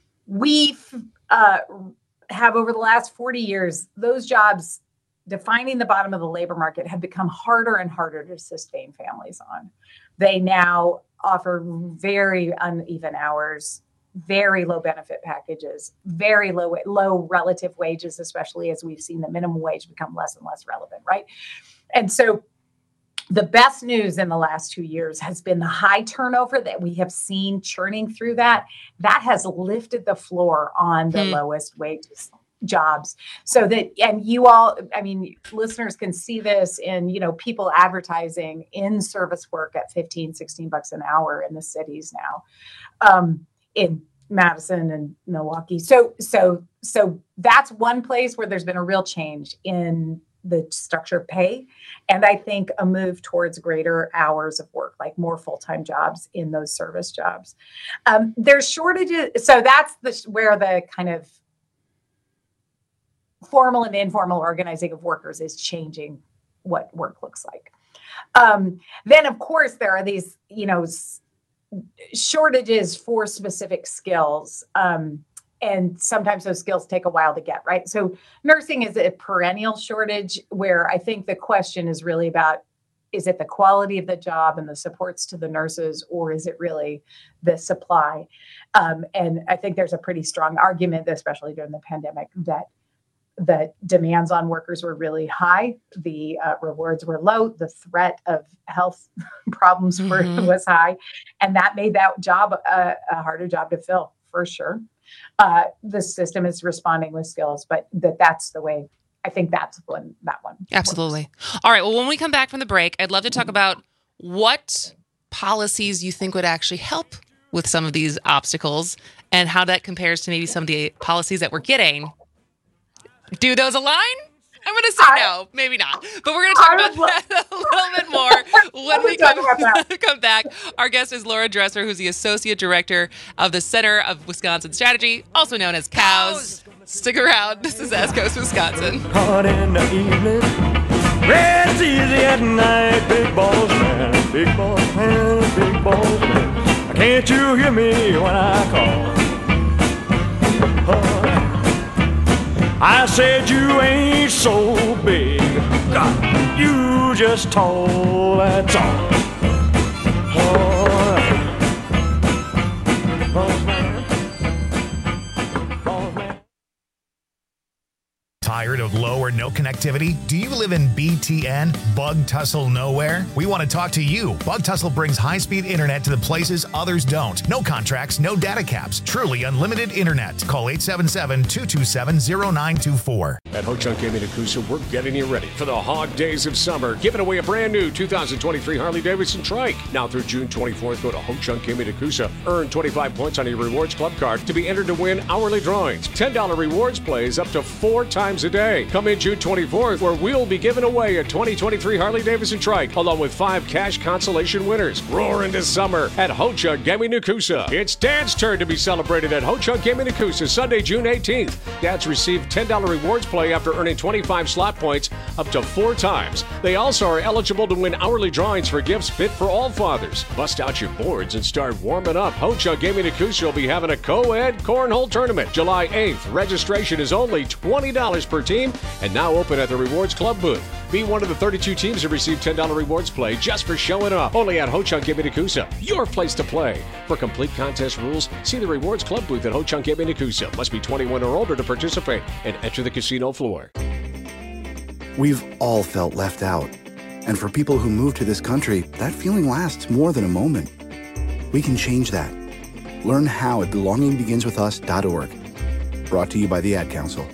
We uh, have over the last forty years, those jobs defining the bottom of the labor market have become harder and harder to sustain families on. They now offer very uneven hours, very low benefit packages, very low low relative wages, especially as we've seen the minimum wage become less and less relevant, right? And so the best news in the last two years has been the high turnover that we have seen churning through that. That has lifted the floor on the mm. lowest wages jobs. So that, and you all, I mean, listeners can see this in, you know, people advertising in service work at fifteen, sixteen bucks an hour in the cities now, um, in Madison and Milwaukee. So, so, so that's one place where there's been a real change in the structure of pay. And I think a move towards greater hours of work, like more full-time jobs in those service jobs. Um, there's shortages. So that's the, where the kind of formal and informal organizing of workers is changing what work looks like. Um, then, of course, there are these, you know, s- shortages for specific skills. Um, and sometimes those skills take a while to get, right? So nursing is a perennial shortage where I think the question is really about, is it the quality of the job and the supports to the nurses, or is it really the supply? Um, and I think there's a pretty strong argument, especially during the pandemic, that the demands on workers were really high. The uh, rewards were low. The threat of health problems were, mm-hmm. was high. And that made that job a, a harder job to fill, for sure. Uh, the system is responding with skills, but that that's the way, I think that's when that one. Absolutely. Works. All right. Well, when we come back from the break, I'd love to talk about what policies you think would actually help with some of these obstacles and how that compares to maybe some of the policies that we're getting. Do those align? I'm going to say I, no, maybe not. But we're going to talk I about that a little bit more when we come, come back. Our guest is Laura Dresser, who's the Associate Director of the Center of Wisconsin Strategy, also known as COWS. Stick around. This is East Coast Wisconsin. Hot in the evening, red's easy at night. Big balls man, big balls man, big balls man. Can't you hear me when I call? Oh, I said you ain't so big, God, you just tall, that's all. Oh, boss man, boss man. Tired of low or no connectivity? Do you live in B T N, Bug Tussle Nowhere? We want to talk to you. Bug Tussle brings high-speed internet to the places others don't. No contracts, no data caps. Truly unlimited internet. Call eight seven seven, two two seven, zero nine two four. At Ho-Chunk Gaming at Coosa, we're getting you ready for the hog days of summer. Giving away a brand new two thousand twenty-three Harley-Davidson trike. Now through June twenty-fourth, go to Ho-Chunk Gaming at Coosa. Earn twenty-five points on your rewards club card to be entered to win hourly drawings. ten dollars rewards plays up to four times a day. Come in June twenty-fourth, where we'll be giving away a twenty twenty-three Harley-Davidson Trike, along with five cash consolation winners. Roar into summer at Ho-Chunk Gaming Nakusa. It's Dad's turn to be celebrated at Ho-Chunk Gaming Nakusa Sunday, June eighteenth. Dads receive ten dollars rewards play after earning twenty-five slot points up to four times. They also are eligible to win hourly drawings for gifts fit for all fathers. Bust out your boards and start warming up. Ho-Chunk Gaming Nakusa will be having a co-ed cornhole tournament July eighth. Registration is only twenty dollars per team and now open at the Rewards Club booth. Be one of the thirty-two teams that receive ten dollars rewards play just for showing up. Only at Ho-Chunk Gaming Nakusa, your place to play. For complete contest rules, see the Rewards Club booth at Ho-Chunk Gaming Nakusa. Must be twenty-one or older to participate and enter the casino floor. We've all felt left out. And for people who move to this country, that feeling lasts more than a moment. We can change that. Learn how at belonging begins with us dot org. Brought to you by the Ad Council.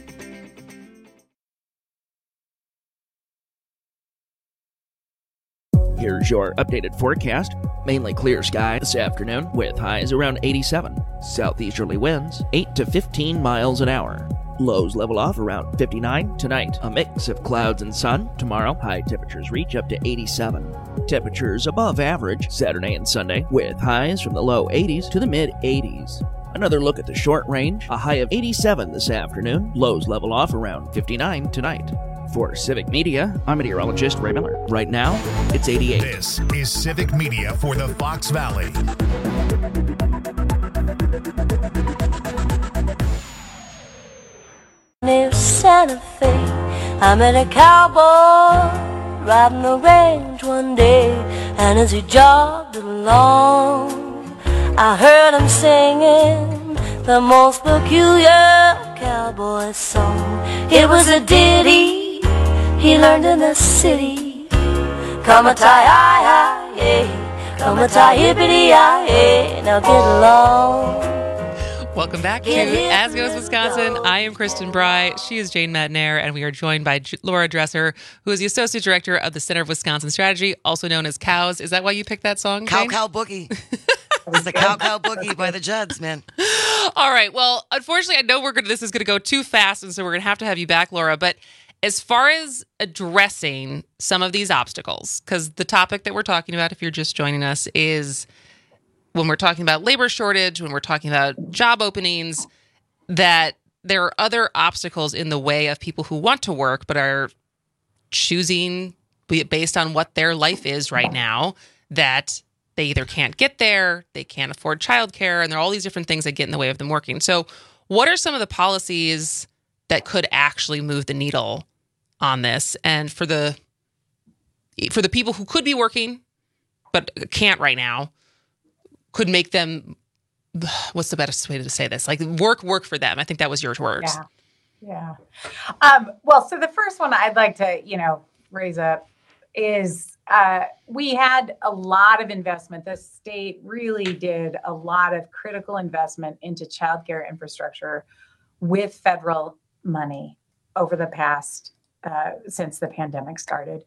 Here's your updated forecast. Mainly clear sky this afternoon with highs around eighty-seven. Southeasterly winds eight to fifteen miles an hour. Lows level off around fifty-nine tonight. A mix of clouds and sun. Tomorrow, high temperatures reach up to eighty-seven. Temperatures above average Saturday and Sunday with highs from the low eighties to the mid eighties. Another look at the short range. A high of eighty-seven this afternoon. Lows level off around fifty-nine tonight. For Civic Media, I'm meteorologist Ray Miller. Right now, it's eighty-eight. This is Civic Media for the Fox Valley. Near Santa Fe, I met a cowboy riding the range one day, and as he jogged along, I heard him singing the most peculiar cowboy song. It was a ditty he learned in the city. Come a tie hi hi, come a tie hippity hi, now get along. Welcome back to As Goes Wisconsin. I am Kristen Bry. She is Jane Madnair, and we are joined by J- Laura Dresser, who is the Associate Director of the Center of Wisconsin Strategy, also known as COWS. Is that why you picked that song, Cow Jane? Cow Boogie. It was the Cow Cow Boogie by the Judds, man. All right. Well, unfortunately, I know we're gonna. This is going to go too fast, and so we're going to have to have you back, Laura. But as far as addressing some of these obstacles, because the topic that we're talking about, if you're just joining us, is when we're talking about labor shortage, when we're talking about job openings, that there are other obstacles in the way of people who want to work but are choosing based on what their life is right now, that they either can't get there, they can't afford childcare, and there are all these different things that get in the way of them working. So what are some of the policies that could actually move the needle on this? And for the for the people who could be working but can't right now, could make them, what's the best way to say this? Like work, work for them. I think that was your words. Yeah. Yeah. Um, well, so the first one I'd like to, you know, raise up is uh, we had a lot of investment. The state really did a lot of critical investment into childcare infrastructure with federal money over the past, uh, since the pandemic started.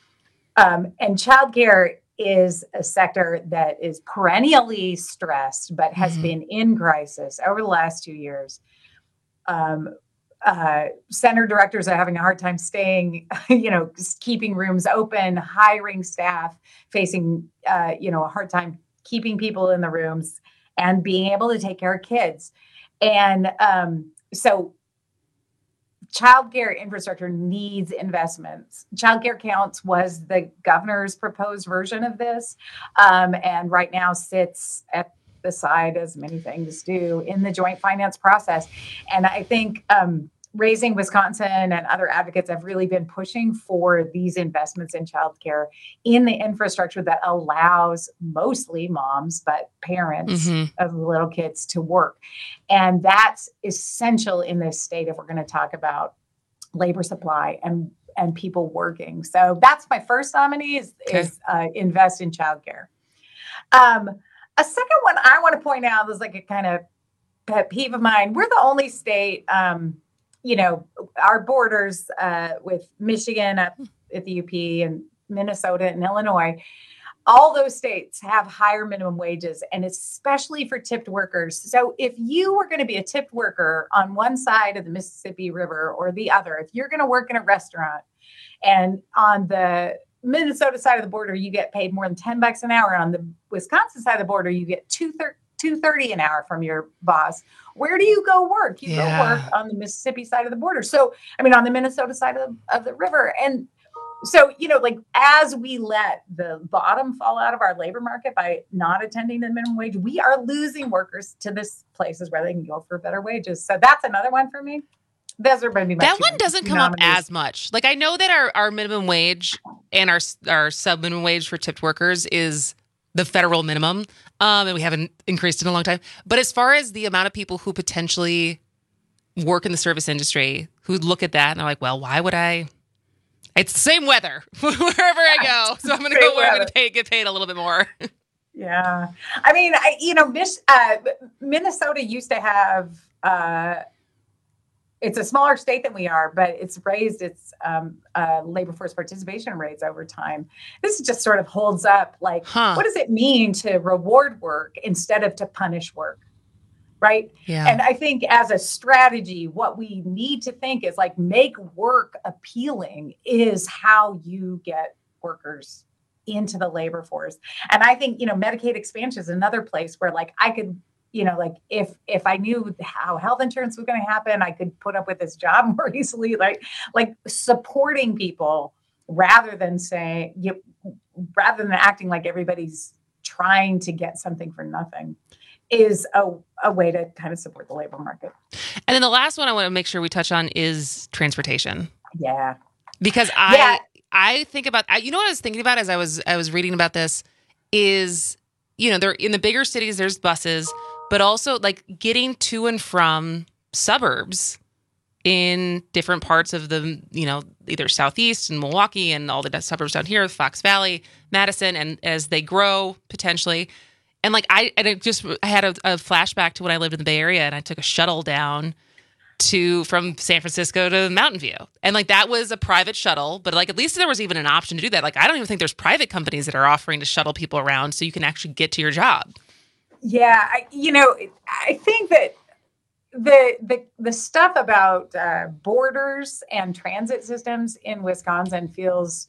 Um, and childcare is a sector that is perennially stressed, but has mm-hmm. been in crisis over the last two years. Um, uh, center directors are having a hard time staying, you know, just keeping rooms open, hiring staff, facing, uh, you know, a hard time keeping people in the rooms and being able to take care of kids. And um, so childcare infrastructure needs investments. Childcare Counts was the governor's proposed version of this, um, and right now sits at the side, as many things do, in the joint finance process. And I think um, Raising Wisconsin and other advocates have really been pushing for these investments in childcare in the infrastructure that allows mostly moms, but parents mm-hmm. of little kids to work. And that's essential in this state if we're going to talk about labor supply and, and people working. So that's my first nominee is, okay. is uh, invest in childcare. Um, a second one I want to point out is like a kind of pet peeve of mine. We're the only state, um, you know, our borders uh, with Michigan up at the U P and Minnesota and Illinois all those states have higher minimum wages, and especially for tipped workers. So if you were going to be a tipped worker on one side of the Mississippi River or the other, if you're going to work in a restaurant and on the Minnesota side of the border, you get paid more than ten bucks an hour. On the Wisconsin side of the border, you get two thirty an hour from your boss. Where do you go work? You yeah. go work on the Mississippi side of the border. So, I mean, on the Minnesota side of the, of the river. And so, you know, like as we let the bottom fall out of our labor market by not attending the minimum wage, we are losing workers to this places where they can go for better wages. So that's another one for me. Those are maybe my that two one doesn't come nominees. Up as much. Like I know that our, our minimum wage and our our sub minimum wage for tipped workers is the federal minimum, um, and we haven't increased in a long time. But as far as the amount of people who potentially work in the service industry who look at that and are like, well, why would I? It's the same weather wherever I go. So I'm going to go where I'm going to pay, get paid a little bit more. Yeah. I mean, I, you know, Mich- uh, Minnesota used to have, uh, it's a smaller state than we are, but it's raised its um, uh, labor force participation rates over time. This just sort of holds up like, huh. what does it mean to reward work instead of to punish work? Right. Yeah. And I think as a strategy, what we need to think is like make work appealing is how you get workers into the labor force. And I think, you know, Medicaid expansion is another place where like I could, you know, like if if I knew how health insurance was going to happen, I could put up with this job more easily, like like supporting people rather than saying, you, rather than acting like everybody's trying to get something for nothing. Is a, a way to kind of support the labor market. And then the last one I want to make sure we touch on is transportation. Yeah. Because I yeah. I think about, you know what I was thinking about as I was I was reading about this is, you know, they're in the bigger cities, there's buses, but also like getting to and from suburbs in different parts of the, you know, either Southeast and Milwaukee and all the suburbs down here, Fox Valley, Madison, and as they grow potentially. And like I, and it just I had a, a flashback to when I lived in the Bay Area, and I took a shuttle down to from San Francisco to Mountain View, and like that was a private shuttle, but like at least there was even an option to do that. Like I don't even think there's private companies that are offering to shuttle people around so you can actually get to your job. Yeah, I, you know, I think that the the the stuff about uh, borders and transit systems in Wisconsin feels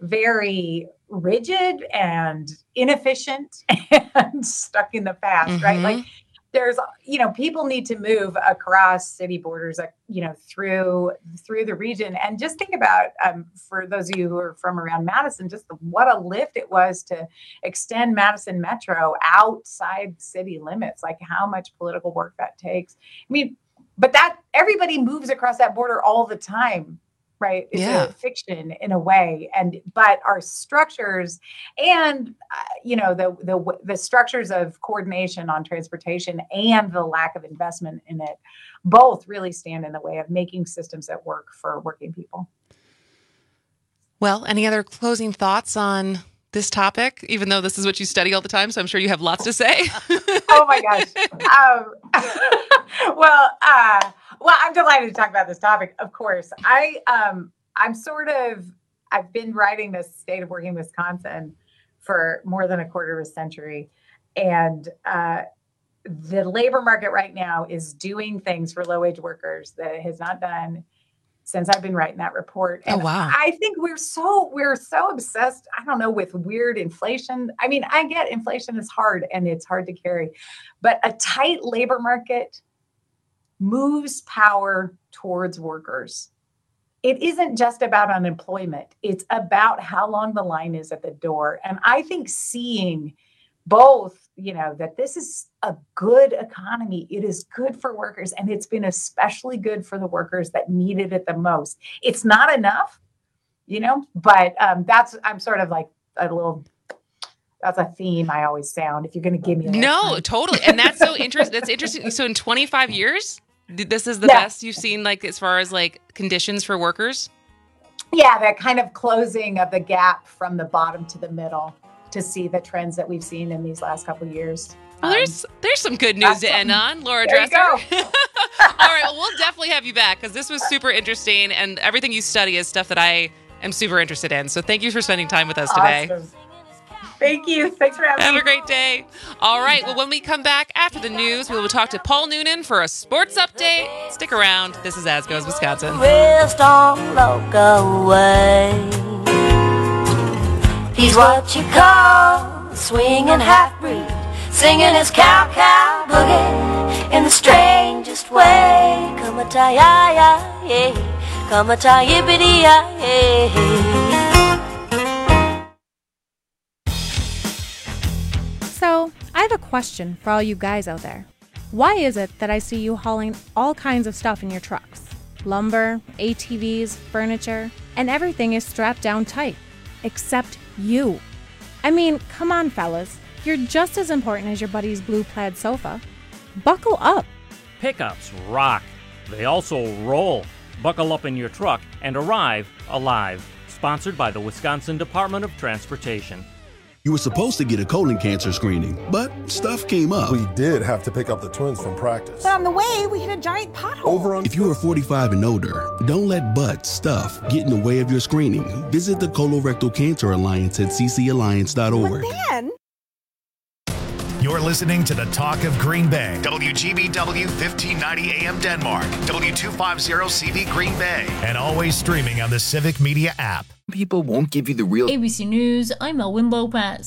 very rigid and inefficient and stuck in the past, mm-hmm. right? Like there's, you know, people need to move across city borders, you know, through through the region. And just think about, um, for those of you who are from around Madison, just the, what a lift it was to extend Madison Metro outside city limits, like how much political work that takes. I mean, but that everybody moves across that border all the time. Right. It's yeah. a fiction in a way. And, but our structures and, uh, you know, the, the, the structures of coordination on transportation and the lack of investment in it, both really stand in the way of making systems that work for working people. Well, any other closing thoughts on this topic, even though this is what you study all the time? So I'm sure you have lots to say. Oh my gosh. Um, well, uh, Well, I'm delighted to talk about this topic. Of course, I um, I'm sort of I've been writing this State of Working Wisconsin for more than a quarter of a century, and uh, the labor market right now is doing things for low wage workers that it has not done since I've been writing that report. And oh wow! I think we're so we're so obsessed. I don't know, with weird inflation. I mean, I get inflation is hard and it's hard to carry, but a tight labor market moves power towards workers. It isn't just about unemployment. It's about how long the line is at the door. And I think seeing both, you know, that this is a good economy, it is good for workers, and it's been especially good for the workers that needed it the most. It's not enough, you know, but um, that's, I'm sort of like a little, that's a theme I always sound if you're going to give me. No, time. Totally. And that's so interesting. That's interesting. So in twenty-five years, this is the yeah. best you've seen, like, as far as like conditions for workers? Yeah, that kind of closing of the gap from the bottom to the middle to see the trends that we've seen in these last couple of years. Well, there's um, there's some good news to end on, Laura there Dresser. You go. All right, well, we'll definitely have you back because this was super interesting, and everything you study is stuff that I am super interested in. So thank you for spending time with us today. Awesome. Thank you. Thanks for having Have me. a great day. All right. Well, when we come back after the news, we will talk to Paul Noonan for a sports update. Stick around. This is As Goes Wisconsin. Rest on local way. He's what you call a swinging half-breed, singing his cow-cow boogie in the strangest way. Come a ta ya ya yeah, come a ta yippity ya yeah. So, I have a question for all you guys out there. Why is it that I see you hauling all kinds of stuff in your trucks? Lumber, A T Vs, furniture, and everything is strapped down tight. Except you. I mean, come on, fellas. You're just as important as your buddy's blue plaid sofa. Buckle up. Pickups rock. They also roll. Buckle up in your truck and arrive alive. Sponsored by the Wisconsin Department of Transportation. You were supposed to get a colon cancer screening, but stuff came up. We did have to pick up the twins from practice. But on the way, we hit a giant pothole. Over on If you are forty-five and older, don't let butt stuff get in the way of your screening. Visit the Colorectal Cancer Alliance at c c alliance dot org. Then, You're listening to the Talk of Green Bay. W G B W fifteen ninety A M Denmark. W two fifty C V Green Bay. And always streaming on the Civic Media app. People won't give you the real A B C News, I'm Elwyn Lopez.